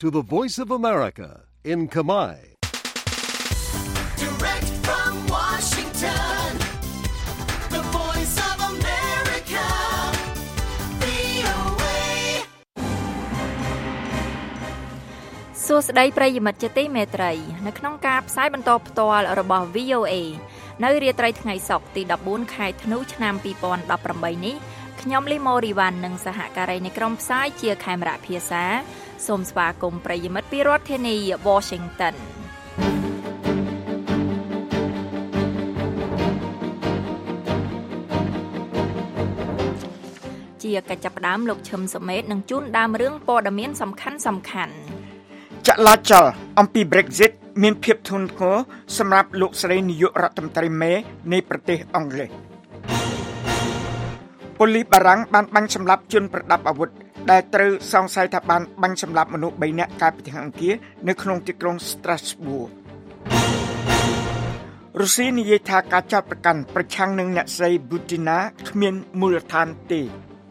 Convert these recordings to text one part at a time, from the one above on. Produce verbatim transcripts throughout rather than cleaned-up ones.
to the Voice of America in Khmer. Direct from Washington, the Voice of America, វី អូ เอ សួស្តីប្រិយមិត្តជាទីមេត្រីនៅក្នុងការផ្សាយបន្តផ្ទាល់របស់ វី អូ เอ នៅរាត្រីថ្ងៃសុក្រទីដប់បួនខែធ្នូឆ្នាំពីរពាន់ដប់ប្រាំបីនេះខ្ញុំលីម៉ូរីវ៉ាន់និងសហការីនៃក្រុមផ្សាយជាខេមរៈភាសាសូមស្វាគមន៍ប្រិយមិត្តពីរដ្ឋធានី Washington ជាកិច្ចផ្ដើមលោកឈឹមសុមេតនឹងជូនដើមរឿងព័ត៌មានសំខាន់សំខាន់ចលាចលអំពី Brexit មានភាពធ្ងន់ធ្ងរសម្រាប់លោកស្រីនាយករដ្ឋមន្ត្រីមេនៃប្រទេសអង់គ្លេសប៉ូលីសបារាំងបានបាញ់សម្លាប់ជនប្រដាប់អាវុធដែលត្រូវសង្ស័យថាបានបាញ់សម្លាប់មនុស្សបីនាក់កាលពីថ្ងៃអង្គារនៅក្នុងទីក្រុង Strasbourg រុស្ស៊ីនិយាយថាការចោទប្រកាន់ប្រឆាំងនឹងអ្នកស្រី Butina គ្មានមូលដ្ឋានទេ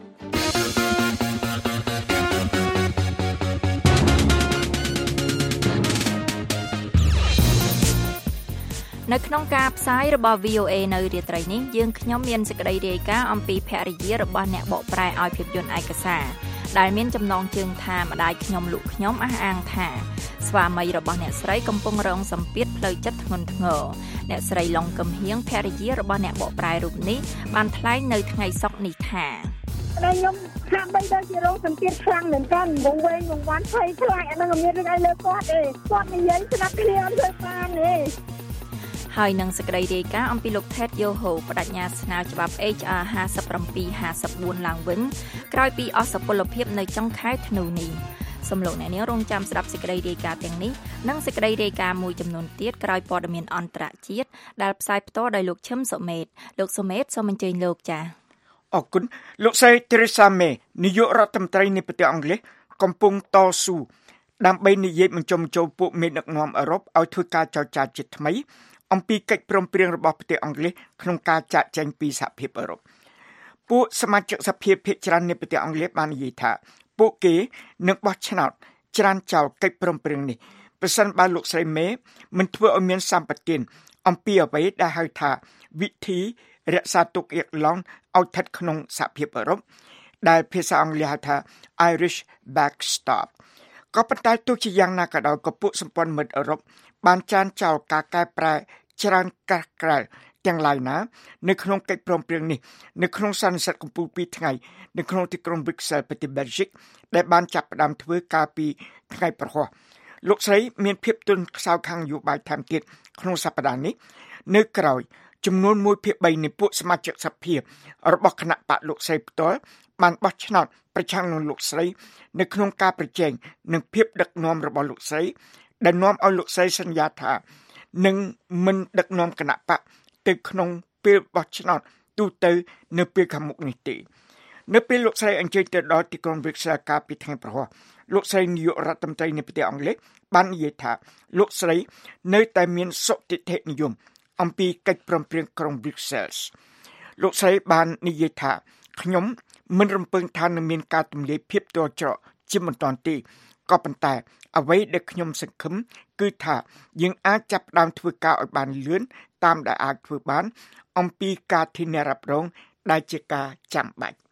នៅក្នុងការផ្សាយរបស់ វី អូ เอ នៅរាត្រីនេះយើងខ្ញុំមានសេចក្តីរាយការណ៍អំពីភរិយារបស់អ្នកបកប្រែឲ្យភាពយន្តឯកសារដែលមានចំណងជើងថាម្ដាយខ្ញុំលក់ខ្ញុំអះអាងថាស្វាមីរបស់អ្នកស្រីកំពុងរងសម្ពាធផ្លូវចិត្តធ្ងន់ធ្ងរអ្នកស្រីឡុងកឹមហៀងភរិយារបស់អ្នកបកប្រែរូបនេះបានថ្លែងនៅថ្ងៃសុក្រនេះថាតែខ្ញុំហាក់បីដូចជារងសម្ពាធខ្លាំងមែនទែនវងវែងវងវ៉ាន់ភ័យខ្លាចអានឹងមានរឿងអីលើគាត់ទេគាត់និយាយស្ដាប់គ្នាអត់ធ្វើបានទេហើយនឹងសេចក្តីរាយការណ៍អំពីលោក Ted Yoho បដិញ្ញាស្នើច្បាប់ H R ห้าสิบเจ็ด ห้าสิบสี่ ឡើងវិញក្រោយពីអស់សុពលភាពនៅចុងខែធ្នូនេះសូមលោកអ្នកនាងរងចាំស្ដាប់សេចក្តីរាយការណ៍ទាំងនេះនិងសេចក្តីរាយការណ៍មួយចំនួនទៀតក្រោយព័ត៌មានអន្តរជាតិដែលផ្សាយផ្ទាល់ដោយលោកឈឹមសុមេតលោកសុមេតសូមអញ្ជើញលោកចា៎អរគុណលោកស្រី Theresa May នាយករដ្ឋមន្ត្រីនៃប្រទេសអង់គ្លេសកំពុងតស៊ូដើម្បីនិយាយបញ្ចុំចូលពួកមេដឹកនាំអឺរ៉ុបឲ្យធ្វើការចរចាជាថ្មីអំពីកិច្ចព្រមព្រៀងរបស់ប្រទេសអង់គ្លេសក្នុងការចាកចេញពីសហភាពអឺរ៉ុបពួកសមាជិកសភាភាគច្រើននៃប្រទេសអង់គ្លេសបាននិយាយថាពួកគេនឹងបោះឆ្នោតច្រានចោលកិច្ចព្រមព្រៀងនេះប្រសិនបើលោកស្រីមេមិនធ្វើឲ្យមានសម្បទានអំពីអ្វីដែលហៅថាវិធីរក្សាទុកអៀកឡង់ឲ្យស្ថិតក្នុងសហភាពអឺរ៉ុបដែលភាសាអង់គ្លេសហៅថា Irish backstop ក៏ប៉ុន្តែទោះជាយ៉ាងណាក៏ដោយក៏ពួកសម្ព័ន្ធមិត្តអឺរ៉ុបបានចានចោលការកែប្រែច្រើនកាសក្រែលទាំងឡាយណានៅក្នុងកិច្ចព្រមព្រៀងនេះនៅក្នុងសន្និសីទកំពូលពីរថ្ងៃនៅក្នុងទីក្រុង Brussels ប្រទេស Belgium ដែលបានចាប់ផ្ដើមធ្វើកាលពីថ្ងៃប្រហ័សលោកស្រីមានភាពទន់ខ្សោយខាងនយោបាយថែមទៀតក្នុងសប្តាហ៍នេះនៅក្រោយចំនួនមួយភាគបីនៃពួកសមាជិកសភារបស់គណៈបកលោកស្រីផ្ទាល់បានបោះឆ្នោតប្រឆាំងនឹងលោកស្រីនៅក្នុងការប្រជែងនឹងភាពដឹកនាំរបស់លោកស្រីដែលនាំឲ្យលោកស្រីសន្យាថានឹងមិនដឹកនាំគណៈបកទៅក្នុងពេលបោះឆ្នោតទូទៅនៅពេលខាងមុខនេះទេនៅពេលលោកស្រីអញ្ជើញទៅដល់ទីក្រុង Brussels កាលពីថ្ងៃប្រហ័សលោកស្រីនាយករដ្ឋមន្ត្រីនៃប្រទេសអង់គ្លេសបាននិយាយថាលោកស្រីនៅតែមានសុទិដ្ឋិនិយមអំពីកិច្ចព្រមព្រៀងក្រុង Brussels លោកស្រីបាននិយាយថាខ្ញុំមិនរំពឹងថានឹងមានការទម្លាយភាពទាល់ច្រកជាបន្តទេក៏ប៉ុន្តែអ្វីដែលខ្ញុំសង្ឃឹមគឺថាយើងអាចចាប់ផ្ដើមធ្វើការឲ្យបានលឿនតាមដែលអាចធ្វើបានអំពីការធានារ៉ាប់រងដែលជាការចាំបាច់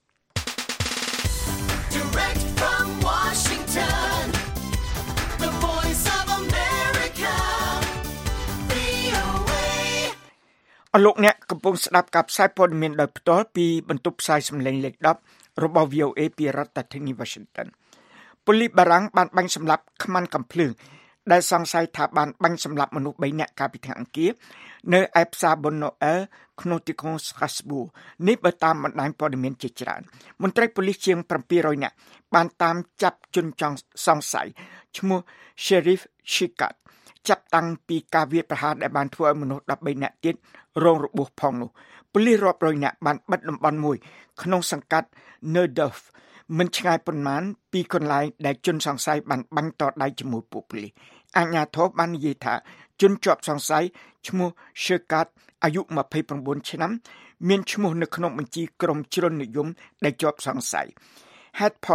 Direct from Washington, the Voice of America, វី អូ เอអរលោកអ្នកកំពុងស្ដាប់ការផ្សាយព័ត៌មានដោយផ្ទាល់ពីបន្ទប់ផ្សាយសំឡេងលេខដប់របស់ វី អូ เอ ពីរដ្ឋធានី Washingtonប៉ូលីសបារាំងបានបាញ់សម្លាប់ខ្មាន់កាំភ្លើងដែលសង្ស័យថាបានបាញ់សម្លាប់មនុស្សបីនាក់កាលពីថ្ងៃអង្គារនៅឯផ្សារបុណ្យណូអែលក្នុងទីក្រុង Strasbourg នេះបើតាមបណ្ដាញព័ត៌មានជាច្រើនមន្ត្រីប៉ូលីសជាងseven hundredនាក់បានតាមចាប់ជនចង់សង្ស័យឈ្មោះ Sheriff Shikat ចាប់តាំងពីការវាយប្រហារដែលបានធ្វើឲ្យមនុស្សthirteenនាក់ទៀតរងរបួសផងនោះប៉ូលីសរាប់រយនាក់បានបិទតំបន់មួយក្នុងសង្កាត់ Neudorfមិនឆ្ងាយប៉ុន្មានពីកន្លែងដែលជនសង្ស័យបានបាញ់តដៃជាមួយពួកប៉ូលីសអាជ្ញាធរបាននិយាយថាជនជាប់សង្ស័យឈ្មោះ Shikat អាយុtwenty-nineឆ្នាំមានឈ្មោះនៅក្នុងបញ្ជីក្រុមជ្រុលនិយមដែលជាប់សង្ស័យហេតុផល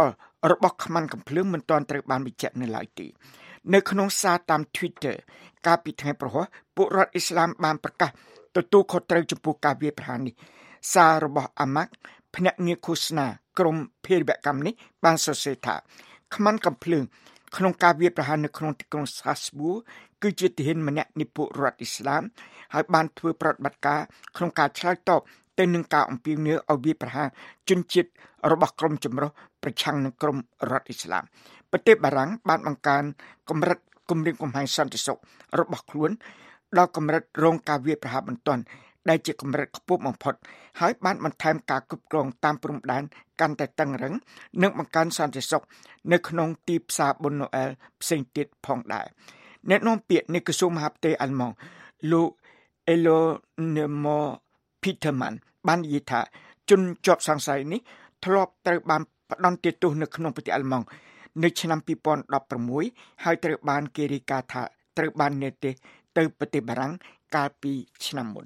របស់ខ្មាន់កំភ្លើងមិនទាន់ត្រូវបានបញ្ជាក់នៅឡើយទេនៅក្នុងសារតាម Twitter កាលពីថ្ងៃព្រហស្បតិ៍ពួករដ្ឋអ៊ីស្លាមបានប្រកាសទទួលខុសត្រូវចំពោះការវាយប្រហារនេះសាររបស់អាម៉ាក់ភ្នាក់ងារឃោសនាក្រមភេរវកម្មនេះបានសរសេរថាខ្មាន់កំភ្លើងក្នុងការវាយប្រហារនៅក្នុងទីក្រុងសាស្ប៊ូគឺជាទាហានម្នាក់នៃពួករដ្ឋអ៊ីស្លាមហើយបានធ្វើប្រតិបត្តិការក្នុងការឆ្លើយតបទៅនឹងការអំពាវនាវឲ្យវាយប្រហារជនជាតិរបស់ក្រុមចម្រុះប្រឆាំងនឹងក្រុមរដ្ឋអ៊ីស្លាមប្រទេសបារាំងបានបង្កើនកម្រិតគម្រាមកំហែងសន្តិសុខរបស់ខ្លួនដល់កម្រិតរងការវាយប្រហារបន្ទាន់ដែលជាកម្រិតខ្ពស់បំផុតហើយបានបន្ថែមការគ្រប់គ្រងតាមព្រំដែនកាន់តែតឹងរ៉ឹងនិងបង្កើនសន្តិសុខនៅក្នុងទីផ្សារបុណ្យណូអែលផ្សេងទៀតផងដែរអ្នកនាំពាក្យនៃក្រសួងមហាផ្ទៃអាល្លឺម៉ង់លោក Eleonore Peterman បាននិយាយថាជនជាប់សង្ស័យនេះធ្លាប់ត្រូវបានផ្ដន្ទាទោសនៅក្នុងប្រទេសអាល្លឺម៉ង់នៅឆ្នាំពីរពាន់ដប់ប្រាំមួយហើយត្រូវបានគេរាយការណ៍ថាត្រូវបាននិទាសទៅប្រទេសបារាំងកាលពីឆ្នាំមុន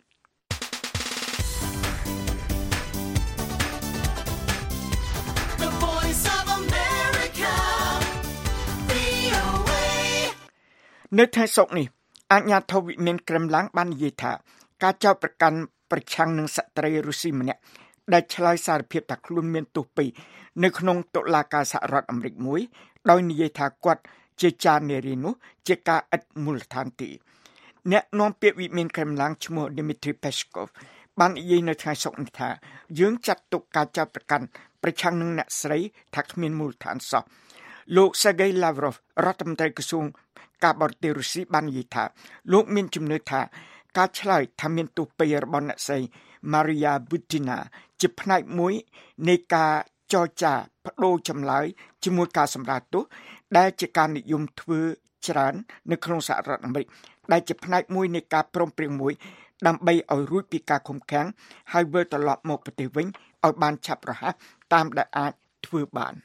នៅថ្ងៃសុក្រនេះអាជ្ញាធរវិមានក្រែមឡាំងបាននិយាយថាការចោទប្រកាន់ប្រឆាំងនឹងស្ត្រីរុស្ស៊ីម្នាក់ដែលឆ្លើយសារភាពថាខ្លួនមានទោសពីរនៅក្នុងតុលាការសហរដ្ឋអាមេរិកមួយដោយនិយាយថាគាត់ជាចារនារីនោះជាការឥតមូលដ្ឋានទេអ្នកនាំពាក្យវិមានក្រែមឡាំងឈ្មោះ Dmitry Peskov បាននិយាយនៅថ្ងៃសុក្រនេះថាយើងចាត់ទុកការចោទប្រកាន់ប្រឆាំងនឹងអ្នកស្រីថាគ្មានមូលដ្ឋានសោះលោក Sergei Lavrov រដ្ឋមន្ត្រីក្រសួងការបរទេសរុស្ស៊ីបាននិយាយថាលោកមានជំនឿថាការឆ្លើយថាមានទោសពីររបស់អ្នកស្រី Maria Butina ជាផ្នែកមួយនៃការចរចាបដូរចម្លើយជាមួយការសម្រាលទោសដែលជាការនិយមធ្វើច្រើននៅក្នុងសហរដ្ឋអាមេរិកដែលជាផ្នែកមួយនៃការព្រមព្រៀងមួយដើម្បីឲ្យរួចពីការឃុំឃាំងហើយវិលត្រឡប់មកប្រទេសវិញឲ្យបានឆាប់រហ័សតាមដែលអាចធ្វើបាន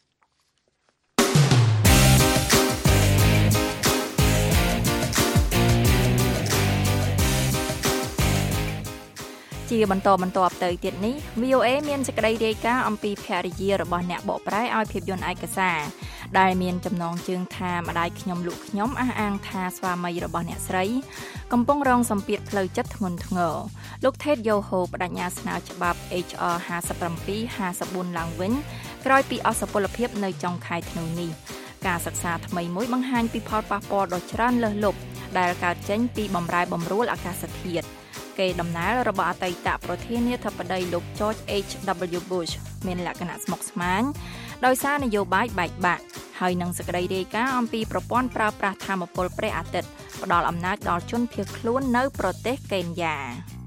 ជាបន្តបន្តទៅទៀតនេះ វី អូ เอ មានសេចក្តីរាយការណ៍អំពីភរិយារបស់អ្នកបកប្រែឲ្យភាពយន្តឯកសារដែលមានចំណងជើងថាម្ដាយខ្ញុំលក់ខ្ញុំអះអាងថាស្វាមីរបស់អ្នកស្រីកំពុងរងសម្ពាធផ្លូវចិត្តធ្ងន់ធ្ងរលោក Ted Yoho បដិញ្ញាស្នើច្បាប់ H R ห้าสิบเจ็ด ห้าสิบสี่ ឡើងវិញក្រោយពីអស់សុពលភាពនៅចុងខែធ្នូនេះការសិក្សាថ្មីមួយបង្ហាញពីផលប៉ះពាល់ដ៏ច្រើនលើសលប់ដែលកើតចេញពីបម្រែបម្រួលអាកាសធាតុគេដំណើររបស់អតីតប្រធានាធិបតីលោក George H W Bush មានលក្ខណៈស្មុគស្មាញដោយសារនយោបាយបែកបាក់ហើយនឹងសេចក្តីរាយការណ៍អំពីប្រព័ន្ធប្រើប្រាស់ថាមពលព្រះអាទិត្យផ្ដល់អំណាចដល់ជនភៀសខ្លួននៅប្រទេសកេនយ៉ា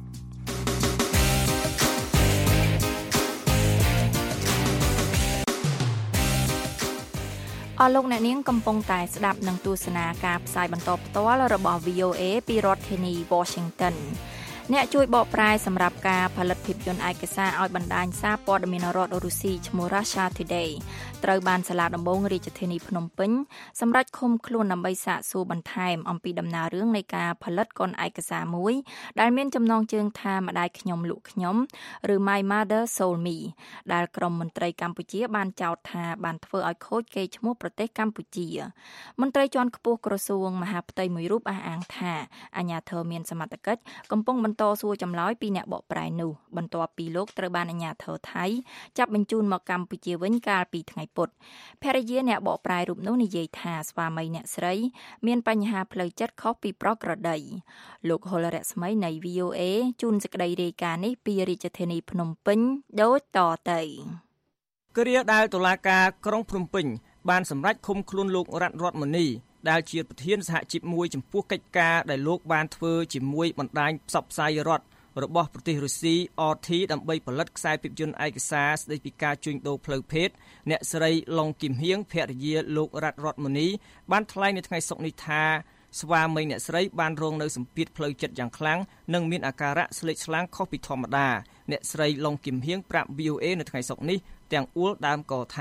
អស់លោកអ្នកនាងកំពុងតែស្ដាប់និងទស្សនាការផ្សាយបន្តផ្ទាល់របស់ វី អូ เอ ពីរដ្ឋធានី Washington អ្នកជួយបកប្រែសម្រាប់ការផលិតភាពយន្តឯកសារឲ្យបណ្ដាញសារព័ត៌មានរដ្ឋរុស្ស៊ីឈ្មោះ Russia Today ត្រូវបានសាលាដំបងរាជធានីភ្នំពេញសម្រាប់ឃុំខ្លួនដើម្បីសាកសួរបន្ថែមអំពីដំណើររឿងនៃការផលិតកុនឯកសារមួយដែលមានចំណងជើងថាម្ដាយខ្ញុំលក់ខ្ញុំឬ My Mother Sold Me ដែលក្រមមន្ត្រីកម្ពុជាបានចោទថាបានធ្វើឲ្យខូចកេរ្តិ៍ឈ្មោះប្រទេសកម្ពុជាមន្ត្រីជាន់ខ្ពស់ក្រសួងមហាផ្ទៃមួយរូបអះអាងថាអាជ្ញាធរមានសមត្ថកិច្ចកំពុងបន្តសួរចម្លើយពីអ្នកបកប្រែនោះបន្ទាប់ពីលោកត្រូវបានអាជ្ញាធរថៃចាប់បញ្ជូនមកកម្ពុជាវិញកាលពីថ្ងៃពុធភរិយាអ្នកបកប្រែរូបនោះនិយាយថាស្វាមីអ្នកស្រីមានបញ្ហាផ្លូវចិត្តខុសពីប្រុសក្រដីលោកហុលរស្មីនៃ វី អូ เอ ជូនសេចក្តីរាយការណ៍នេះពីរាជធានីភ្នំពេញដូចតទៅគ្រាដែលតុលាការក្រុងភ្នំពេញបានសម្រេចឃុំខ្លួនលោករតរដ្ឋមនីដែលជាប្រធានសហជីពមួយចំពោះកិច្ចការដែលលោកបានធ្វើជាមួយបណ្ដាញផ្សព្វផ្សាយរដ្ឋរបស់ប្រទេសរុស្ស៊ី អ ที ដើម្បីផលិតខ្សែភាពយន្តឯកសារស្ដីពីការជួញដូរផ្លូវភេទអ្នកស្រីឡុងគឹមហៀងភរិយាលោករតរដ្ឋមនីបានថ្លែងនៅថ្ងៃសុក្រនេះថាស្វាមីអ្នកស្រីបានរងនៅសម្ពាធផ្លូវចិត្តយ៉ាងខ្លាំងនិងមានអាការៈស្លេកស្លាំងខុសពីធម្មតាអ្នកស្រីឡុងគឹមហៀងប្រាប់ វី អូ เอ នៅថ្ងៃសុក្រនេះទាំងអួលដើមកថា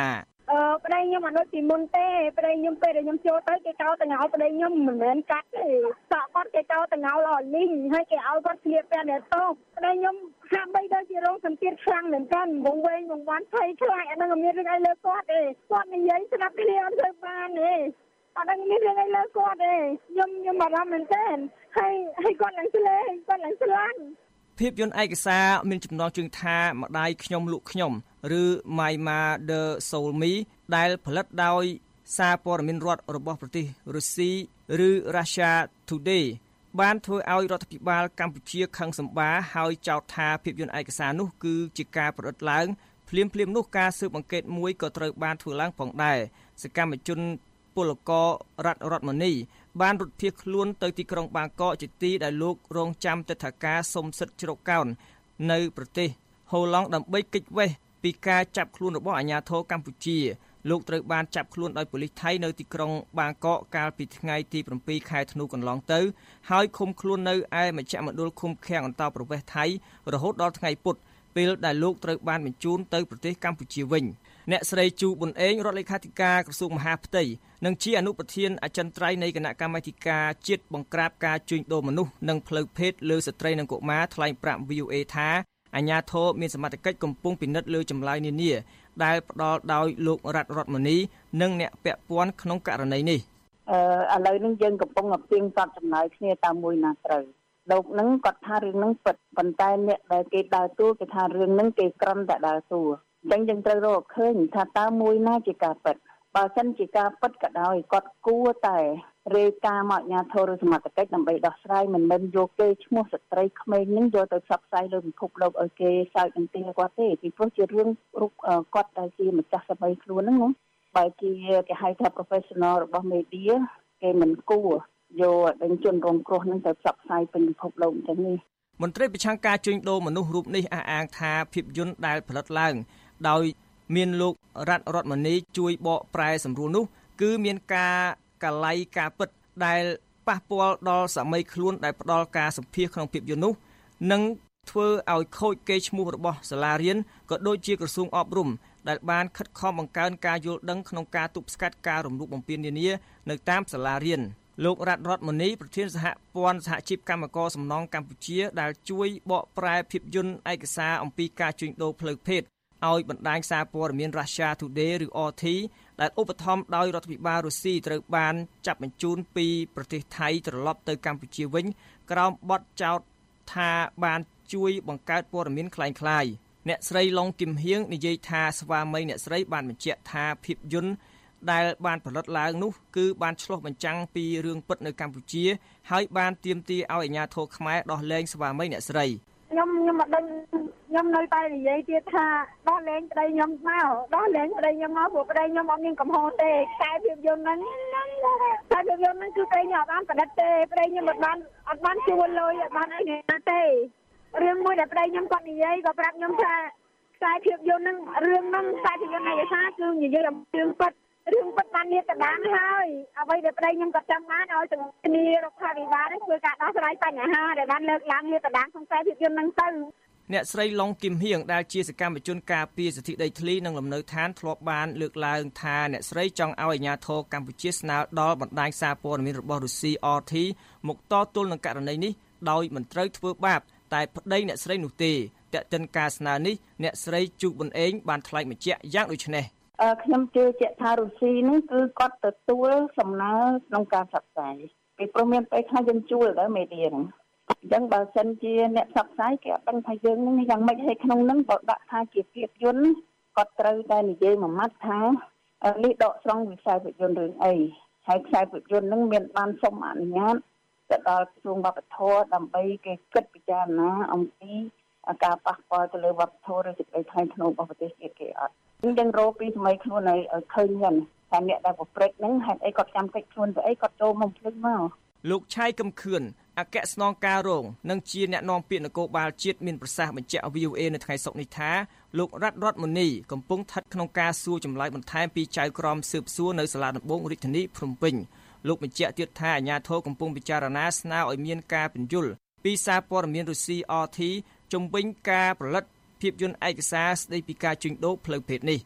អឺប្តីខ្ញុំអត់ដូចពីមុនទេប្តីខ្ញុំពេលដែលខ្ញុំចូលទៅគេកោតទាំងឲ្យប្តីខ្ញុំមិនមែនកាត់ទេសក់គាត់គេកោតទាំងឲ្យឲ្យលីងហើយគេឲ្យគាត់ស្លៀកពាក់តែតោប្តីខ្ញុំហាក់បីដូចជារងសម្ពាធខ្លាំងមែនទែនវងវែងវងវាន់ភ័យខ្លាចអានឹងមានរឿងអីលើគាត់ទេគាត់និយាយស្ដាប់គ្នាអត់ទៅបានទេអត់ដឹងមានរឿងអីលើគាត់ទេខ្ញុំខ្ញុំបារម្ភមែនទែនហើយហើយគាត់ឡើងស្លេគាត់ឡើងស្លាញ់ភាពយន្តឯកសារមានចំណងជើងថាម្ដាយខ្ញុំលក់ខ្ញុំឬ My Mother Sold Me ដែលផលិតដោយសារព័ត៌មានរដ្ឋរបស់ប្រទេសរុស្ស៊ីឬ Russia Today បានធ្វើឲ្យរដ្ឋាភិបាលកម្ពុជាខឹងសម្បាហើយចោទថាភាពយន្តឯកសារនោះគឺជាការប្រឌិតឡើងភ្លាមភ្លាមនោះការស៊ើបអង្កេតមួយក៏ត្រូវបានធ្វើឡើងផងដែរសកម្មជនពលកររដ្ឋរដ្ឋមនីបានរត់ភៀសខ្លួនទៅទីក្រុងបាងកកជាទីដែលលោករងចាំទិដ្ឋាការសុំសិទ្ធិជ្រកកោននៅប្រទេសហូឡង់ដើម្បីគេចវេះពីការចាប់ខ្លួនរបស់អាជ្ញាធរកម្ពុជាលោកត្រូវបានចាប់ខ្លួនដោយប៉ូលីសថៃនៅទីក្រុងបាងកកកាលពីថ្ងៃទី7ខែធ្នូកន្លងទៅហើយឃុំខ្លួននៅឯមជ្ឈមណ្ឌលឃុំឃាំងអន្តរប្រវេសន៍ថៃរហូតដល់ថ្ងៃពុធពេលដែលលោកត្រូវបានបញ្ជូនទៅប្រទេសកម្ពុជាវិញអ្នកស្រីជូប៊ុនអេងរដ្ឋលេខាធិការក្រសួងមហាផ្ទៃនិងជាអនុប្រធានអចិន្ត្រៃយ៍នៃគណៈកម្មាធិការជាតិបង្ក្រាបការជួញដូរមនុស្សនិងផ្លូវភេទលើស្ត្រីនិងកុមារថ្លែងប្រាប់ វី អូ អេ ថាអាជ្ញាធរមានសមត្ថកិច្ចកំពុងពិនិត្យលើចម្លើយនានាដែលផ្ដល់ដោយលោករដ្ឋរដ្ឋមនីនិងអ្នកពាក់ព័ន្ធក្នុងករណីនេះអឺឥឡូវនេះយើងកំពុងតែទៀងទាត់ចម្លើយគ្នាតាមមួយណាត្រូវលោកនឹងគាត់ថារឿងនឹងពិតប៉ុន្តែអ្នកដែលគេដើរតួគេថារឿងនឹងគេក្រំតែដើរតួអញ្ចឹងយើងត្រូវរកឃើញថាតើមួយណាជាការពិតបើសិនជាការពិតក៏ដោយគាត់គួរតែរាយការណ៍មកអាជ្ញាធរឬសមត្ថកិច្ចដើម្បីដោះស្រាយមិនមែនយកគេឈ្មោះស្ត្រីក្មេងនឹងយកទៅផ្សព្វផ្សាយលើពិភពលោកឲ្យគេសើចនឹងទីគាត់ទេពីព្រោះជារឿងរូបគាត់ដែលជាម្ចាស់សម័យខ្លួនហ្នឹងណាបើជាគេហៅថា professional របស់ media គេមិនគួរយកបញ្ជនរងគ្រោះនឹងទៅផ្សព្វផ្សាយពេញពិភពលោកទាំងនេះមន្ត្រីប្រឆាំងការជួញដូរមនុស្សរូបនេះអះអាងថាភាពយន្តដែលផលិតឡើងដោយមានលោករដ្ឋរដ្ឋមនីជួយបកប្រែសម្រួលនោះគឺមានការកាឡៃការពិតដែលប៉ះពាល់ដល់សម័យខ្លួនដែលផ្ដល់ការសម្ភាសក្នុងភាពយន្តនោះនិងធ្វើឲ្យខូចកេរ្តិ៍ឈ្មោះរបស់សាលារៀនក៏ដូចជាក្រសួងអប់រំដែលបានខិតខំបង្កើនការយល់ដឹងក្នុងការទប់ស្កាត់ការរំលោភបំពាននានានៅតាមសាលារៀនលោករដ្ឋរដ្ឋមនីប្រធានសហព័ន្ធសហជីពកម្មករសំណង់កម្ពុជាដែលជួយបកប្រែភាពយន្តឯកសារអំពីការជួញដូរផ្លូវភេទឲ្យបណ្ដាញសារព័ត៌មាន Russia Today ឬ អ ធី ដែលឧបត្ថម្ភដោយរដ្ឋាភិបាលរុស្ស៊ីត្រូវបានចាប់បញ្ជូនពីប្រទេសថៃត្រឡប់ទៅកម្ពុជាវិញក្រោមបទចោទថាបានជួយបង្កើតព័ត៌មានคล้ายៗអ្នកស្រីឡុងគឹមហៀងនិយាយថាស្វាមីអ្នកស្រីបានបញ្ជាក់ថាភាពយន្តដែលបានផលិតឡើងនោះគឺបានឆ្លុះបញ្ចាំងពីរឿងពិតនៅកម្ពុជាហើយបានទាមទារឲ្យអាជ្ញាធរខ្មែរដោះលែងស្វាមីអ្នកស្រីខ្ញុំខ្ញុំអត់ដឹងខ្ញុំនៅតែនិយាយទៀតថាដោះលែងប្តីខ្ញុំមកដោះលែងប្តីខ្ញុំមកព្រោះប្តីខ្ញុំអត់មានកំហុសទេតែភាពយន្តហ្នឹងតែភាពយន្តហ្នឹងគឺប្តីខ្ញុំអត់បានប្រឌិតទេប្តីខ្ញុំអត់បានអត់បានជួលលុយអត់បានអីណាទេរឿងមួយដែលប្តីខ្ញុំគាត់និយាយក៏ប្រាប់ខ្ញុំថាខ្សែភាពយន្តហ្នឹងរឿងហ្នឹងខ្សែភាពយន្តឯកសារគឺនិយាយអំពីរឿងពិតរឿងពិតបានលាតត្រដាងហើយអ្វីដែលប្តីខ្ញុំក៏ចាំបានឲ្យទាំងគ្នារដ្ឋាភិបាលនេះធ្វើការដោះស្រាយបញ្ហាដែលបានលើកឡើងលាតត្រដាងក្នុងខ្សែភាពយន្តហ្នឹងទៅអ្នកស្រីឡុងគឹមហៀងដែលជាសកម្មជនការពារសិទ្ធិដីធ្លីនិងលំនៅឋានធ្លាប់បានលើកឡើងថាអ្នកស្រីចង់ឲ្យអាជ្ញាធរកម្ពុជាស្នើដល់បណ្ដាញសារព័ត៌មានរបស់រុស្ស៊ី អ ធី មកតទល់នឹងករណីនេះដោយមិនត្រូវធ្វើបាបតែប្តីអ្នកស្រីនោះទេតែកតិនការស្នើនេះអ្នកស្រីជូប៊ុនអេងបានថ្លែងបញ្ជាក់យ៉ាងដូចនេះអឺខ្ញុំជឿជាក់ថារុស្ស៊ីនេះគឺគាត់ទទួលសំណើក្នុងការផ្សព្វផ្សាយពីព្រោះមានពេលខ្លះយើងជួលដល់មេឌៀហ្នឹងអញ្ចឹងបើសិនជាអ្នកផ្សព្វផ្សាយគេអត់ដឹងថាយើងនឹងយ៉ាងម៉េចហើយក្នុងហ្នឹងបើដាក់ថាជាភាពយន្តគាត់ត្រូវតែនិយាយមួយម៉ាត់ថានេះដកស្រង់វិស័យភាពយន្តរឿងអីហើយខ្សែភាពយន្តហ្នឹងមានបានសុំអនុញ្ញាតទៅដល់ក្រសួងវប្បធម៌ដើម្បីគេគិតពិចារណាអំពីការប៉ះពាល់ទៅលើវប្បធម៌ឬសេចក្តីថ្លៃថ្នូររបស់ប្រទេសជាតិគេអត់យើងរកពីសម័យខ្លួនឲ្យឃើញហ្នឹងថាអ្នកដែលប្រព្រឹត្តហ្នឹងហេតុអីគាត់ចាំតិចខ្លួនទៅអីគាត់ចូលមកភ្លេចមកលោកឆៃកឹមខឿនអគ្គស្នងការរងនិងជាអ្នកនាំពាក្យនគរបាលជាតិមានប្រសាសន៍បញ្ជាក់ វី អូ អេ នៅថ្ងៃសុក្រនេះថាលោករដ្ឋរដ្ឋមនីកំពុងស្ថិតក្នុងការសួរចម្លើយបន្ថែមពីចៅក្រមស៊ើបសួរនៅសាលាដំបងរាជធានីភ្នំពេញលោកបញ្ជាក់ទៀតថាអាជ្ញាធរកំពុងពិចារណាស្នើឲ្យមានការពន្យល់ពីសារព័ត៌មានរុស្ស៊ី អ ធី ជំវិញការផលិតភាពយន្តឯកសារស្ដីពីការជួញដូរផ្លូវភេទនេះ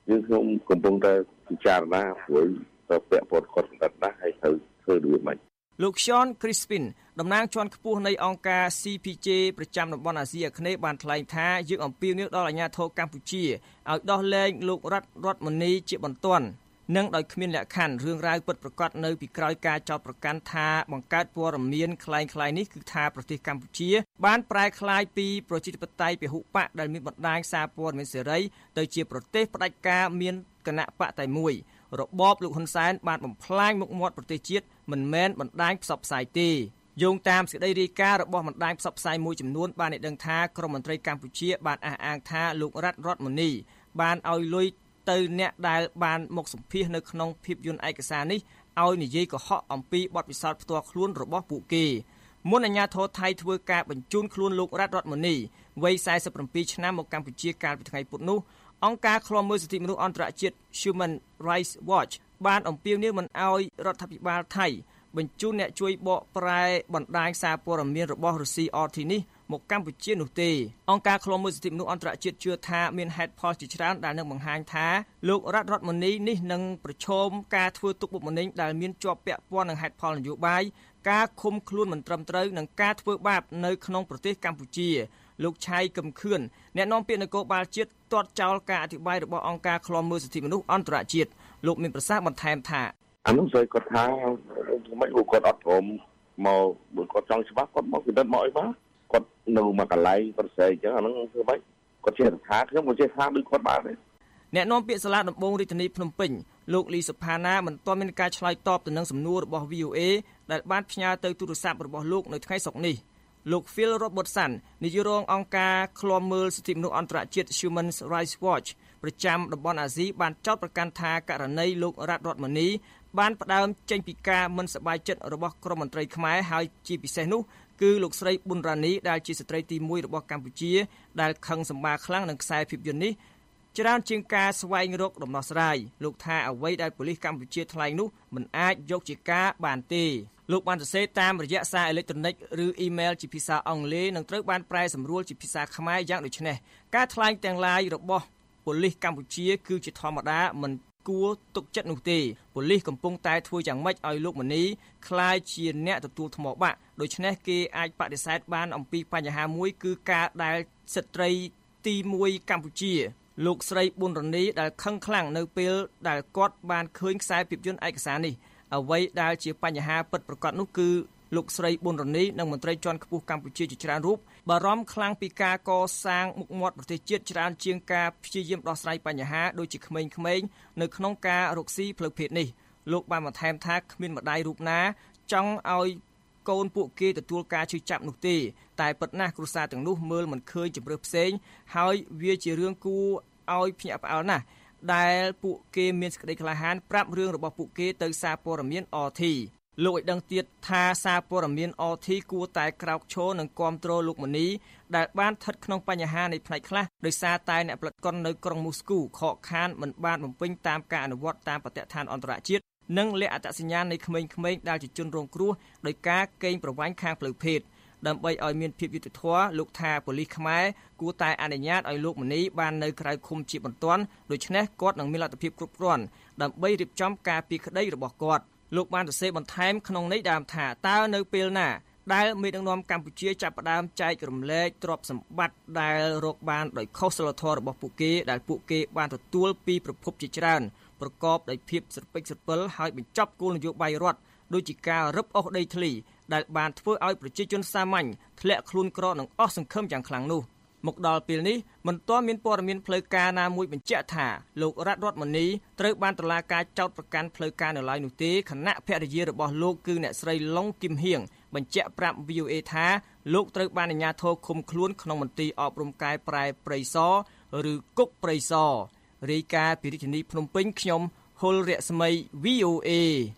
យើងខ្ញុំកំពុងតែពិចារណាព្រោះទៅពាក់ព័ន្ធគាត់សម្រាប់ណាស់ហើយត្រូវធ្វើដូចម៉េចលោក Sean Crispin តំណាងជាន់ខ្ពស់នៃអង្គការ C P J ប្រចាំតំបន់អាស៊ីអាគ្នេយ៍បានថ្លែងថាយើងអំពាវនាវដល់អាជ្ញាធរកម្ពុជាឲ្យដោះលែងលោករដ្ឋរដ្ឋមន្ត្រីជាបន្ទាន់និងដោយគ្មានលក្ខខណ្ឌរឿងរ៉ាវពិតប្រាកដនៅពីក្រោយការចោទប្រកាន់ថាបង្កើតព័ត៌មានคล้ายៗនេះគឺថាប្រទេសកម្ពុជាបានប្រែក្លាយពីប្រជាធិបតេយ្យពហុបកដែលមានបណ្ដាញសារព័ត៌មានសេរីទៅជាប្រទេសផ្ដាច់ការមានគណៈបកតែមួយរបបលោកហ៊ុនសែនបានបំផ្លាញមុខមាត់ប្រទេសជាតិមិនមែនបណ្ដាញផ្សព្វផ្សាយទេយោងតាមសេចក្តីរាយការណ៍របស់បណ្ដាញផ្សព្វផ្សាយមួយចំនួនបានឲ្យដឹងថាក្រមមន្ត្រីកម្ពុជាបានអះអាងថាលោករដ្ឋរដ្ឋមន្ត្រីបានឲ្យលុយទៅអ្នកដែលបានមកសម្ភាសនៅក្នុងភាពយន្តឯកសារនេះឲ្យនិយាយកុហកអំពីបទពិសោធន៍ផ្ទាល់ខ្លួនរបស់ពួកគេមុនអាជ្ញាធរថៃធ្វើការបញ្ជូនខ្លួនលោករដ្ឋរដ្ឋមន្ត្រីវ័យสี่สิบเจ็ดឆ្នាំមកកម្ពុជាកាលពីថ្ងៃពុធនោះអង្គការឃ្លាំមើលសិទ្ធិមនុស្សអន្តរជាតិ Human Rights Watch បានអំពាវនាវមិនឲ្យរដ្ឋាភិបាលថៃបញ្ជូនអ្នកជួយបកប្រែបណ្ដាញសារព័ត៌មានរបស់រុស្ស៊ី R T នេះមកកម្ពុជានោះទេអង្គការឃ្លាំមើលសិទ្ធិមនុស្សអន្តរជាតិជឿថាមានហេតុផលជាច្រើនដែលនឹងបង្ហាញថាលោករដ្ឋរដ្ឋមន្ត្រីនេះនឹងប្រឈមការធ្វើទុកបុកម្នេញដែលមានជាប់ពាក់ព័ន្ធនឹងហេតុផលនយោបាយការឃុំខ្លួនមិនត្រឹមត្រូវនិងការធ្វើបាបនៅក្នុងប្រទេសកម្ពុជាលោកឆៃកឹមខឿនអ្នកនាំពាក្យនគរបាលជាតិទាត់ចោលការអធិប្បាយរបស់អង្គការឃ្លាំមើលសិទ្ធិមនុស្សអន្តរជាតិលោកមានប្រសាសន៍បន្ថែមថាអានោះស្អីគាត់ថាមិនពួកគាត់អត់ព្រមមកបើគាត់ចង់ច្បាស់គាត់មកពិនិត្យមកអីមកគាត់នៅមួយកន្លែងគាត់ស្អីអញ្ចឹងអានោះធ្វើម៉េចគាត់ចេះថាខ្ញុំមិនចេះថាដូចគាត់បានទេអ្នកនាំពាក្យសាលាដំបងរាជធានីភ្នំពេញលោកលីសុផាណាមិនទាន់មានការឆ្លើយតបទៅនឹងសំណួររបស់ V O A ដែលបានផ្ញើទៅទូរស័ព្ទរបស់លោកនៅថ្ងៃសុក្រនេះលោក Phil Robertson នាយករងអង្គការឃ្លាំមើលសិទ្ធិមនុស្សអន្តរជាតិ Human Rights Watch ប្រចាំតំបន់អាស៊ីបានចោទប្រកាន់ថាករណីលោករដ្ឋរដ្ឋមន្ត្រីបានផ្ដើមចេញពីការមិនសប្បាយចិត្តរបស់ក្រមមន្ត្រីខ្មែរហើយជាពិសេសនោះគឺលោកស្រីប៊ុនរ៉ានីដែលជាស្ត្រីទីមួយរបស់កម្ពុជាដែលខឹងសម្បាខ្លាំងនឹងខ្សែភាពយន្តនេះច្រើនជាងការស្វែងរកដំណោះស្រាយលោកថាអ្វីដែលប៉ូលីសកម្ពុជាថ្លែងនោះមិនអាចយកជាការបានទេលោកបានសរសេរតាមរយៈសារអេឡិចត្រូនិកឬអ៊ីមែលជាភាសាអង់គ្លេសនិងត្រូវបានប្រែសម្រួលជាភាសាខ្មែរយ៉ាងដូចនេះការថ្លែងទាំងឡាយរបស់ប៉ូលីសកម្ពុជាគឺជាធម្មតាមិនគួរទុកចិត្តនោះទេប៉ូលីសកំពុងតែធ្វើយ៉ាងម៉េចឲ្យលោកមនីក្លាយជាអ្នកទទួលថ្មបាក់ដូច្នេះគេអាចបដិសេធបានអំពីបញ្ហាមួយគឺការដែលស្ត្រីទីមួយកម្ពុជាលោកស្រីប៊ុនរ៉ានីដែលខឹងខ្លាំងនៅពេលដែលគាត់បានឃើញខ្សែភាពយន្តឯកសារនេះអ្វីដែលជាបញ្ហាពិតប្រាកដនោះគឺលោកស្រីប៊ុនរ៉ានីនិងមន្ត្រីជាន់ខ្ពស់កម្ពុជាជាច្រើនរូបបារម្ភខ្លាំងពីការកសាងមុខមាត់ប្រទេសជាតិច្រើនជាងការព្យាយាមដោះស្រាយបញ្ហាដូចជាក្មេងៗនៅក្នុងការរកស៊ីផ្លូវភេទនេះលោកបានបន្ថែមថាគ្មានម្ដាយរូបណាចង់ឲ្យកូនពួកគេទទួលការឈឺចាប់នោះទេតែពិតណាស់គ្រួសារទាំងនោះមើលមិនឃើញជំរឿផ្សេងហើយវាជារឿងគួរឲ្យភ្ញាក់ផ្អើលណាស់ដែលពួកគេមានសេចក្តីក្លាហានប្រាប់រឿងរបស់ពួកគេទៅសារព័ត៌មាន R T លោកឲ្យដឹងទៀតថាសារព័ត៌មាន R T គួរតែក្រោកឈរនិងគាំទ្រលោកមនីដែលបានស្ថិតក្នុងបញ្ហានៃផ្នែកខ្លះដោយសារតែអ្នកផលិតកុននៅក្រុងមូស្គូខកខានមិនបានបំពេញតាមការអនុវត្តតាមបទដ្ឋានអន្តរជាតិនិងលក្ខអត្តសញ្ញាណនៃក្មេងៗដែលជាជនរងគ្រោះដោយការកេងប្រវ័ញ្ចខាងផ្លូវភេទដើម្បីឲ្យមានភាពយុត្តិធម៌លោកថាប៉ូលីសខ្មែរគួរតែអនុញ្ញាតឲ្យលោកមនីបាននៅក្រៅឃុំជាបន្ទាន់ដូច្នេះគាត់នឹងមានលទ្ធភាពគ្រប់គ្រាន់ដើម្បីរៀបចំការពីក្តីរបស់គាត់លោកបានសរសេរបន្ថែមក្នុងន័យដើមថាតើនៅពេលណាដែលមេដឹកនាំកម្ពុជាចាប់ផ្ដើមចែករំលែកទ្រព្យសម្បត្តិដែលរកបានដោយខុសសិលធម៌របស់ពួកគេដែលពួកគេបានទទួលពីប្រភពជាច្រើនប្រកបដោយភាពស្រពេចស្រពិលហើយបញ្ចប់គោលនយោបាយរដ្ឋដូចជាការរឹបអូសដីធ្លីដែលបានធ្វើឲ្យប្រជាជនសាមញ្ញធ្លាក់ខ្លួនក្រនិងអស់សង្ឃឹមយ៉ាងខ្លាំងនោះមកដល់ពេលនេះមិនទាន់មានព័ត៌មានផ្លូវការណាមួយបញ្ជាក់ថាលោករដ្ឋរដ្ឋមន្ត្រីត្រូវបានតុលាការចោទប្រកាន់ផ្លូវការនៅឡើយនោះទេខណៈភរិយារបស់លោកគឺអ្នកស្រីឡុងគឹមហៀងបញ្ជាក់ប្រាប់ V O A ថាលោកត្រូវបានអាជ្ញាធរឃុំខ្លួនក្នុងមន្ទីរអប់រំកែប្រែព្រៃសរឬគុកព្រៃសររាយការណ៍ពីរាជធានីភ្នំពេញខ្ញុំហុលរស្មី V O A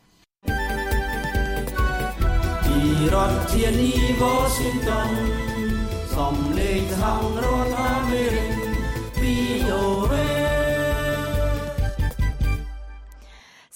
ពីរដ្ឋធានី Washington សំឡេងសហរដ្ឋអាមេរិក V O A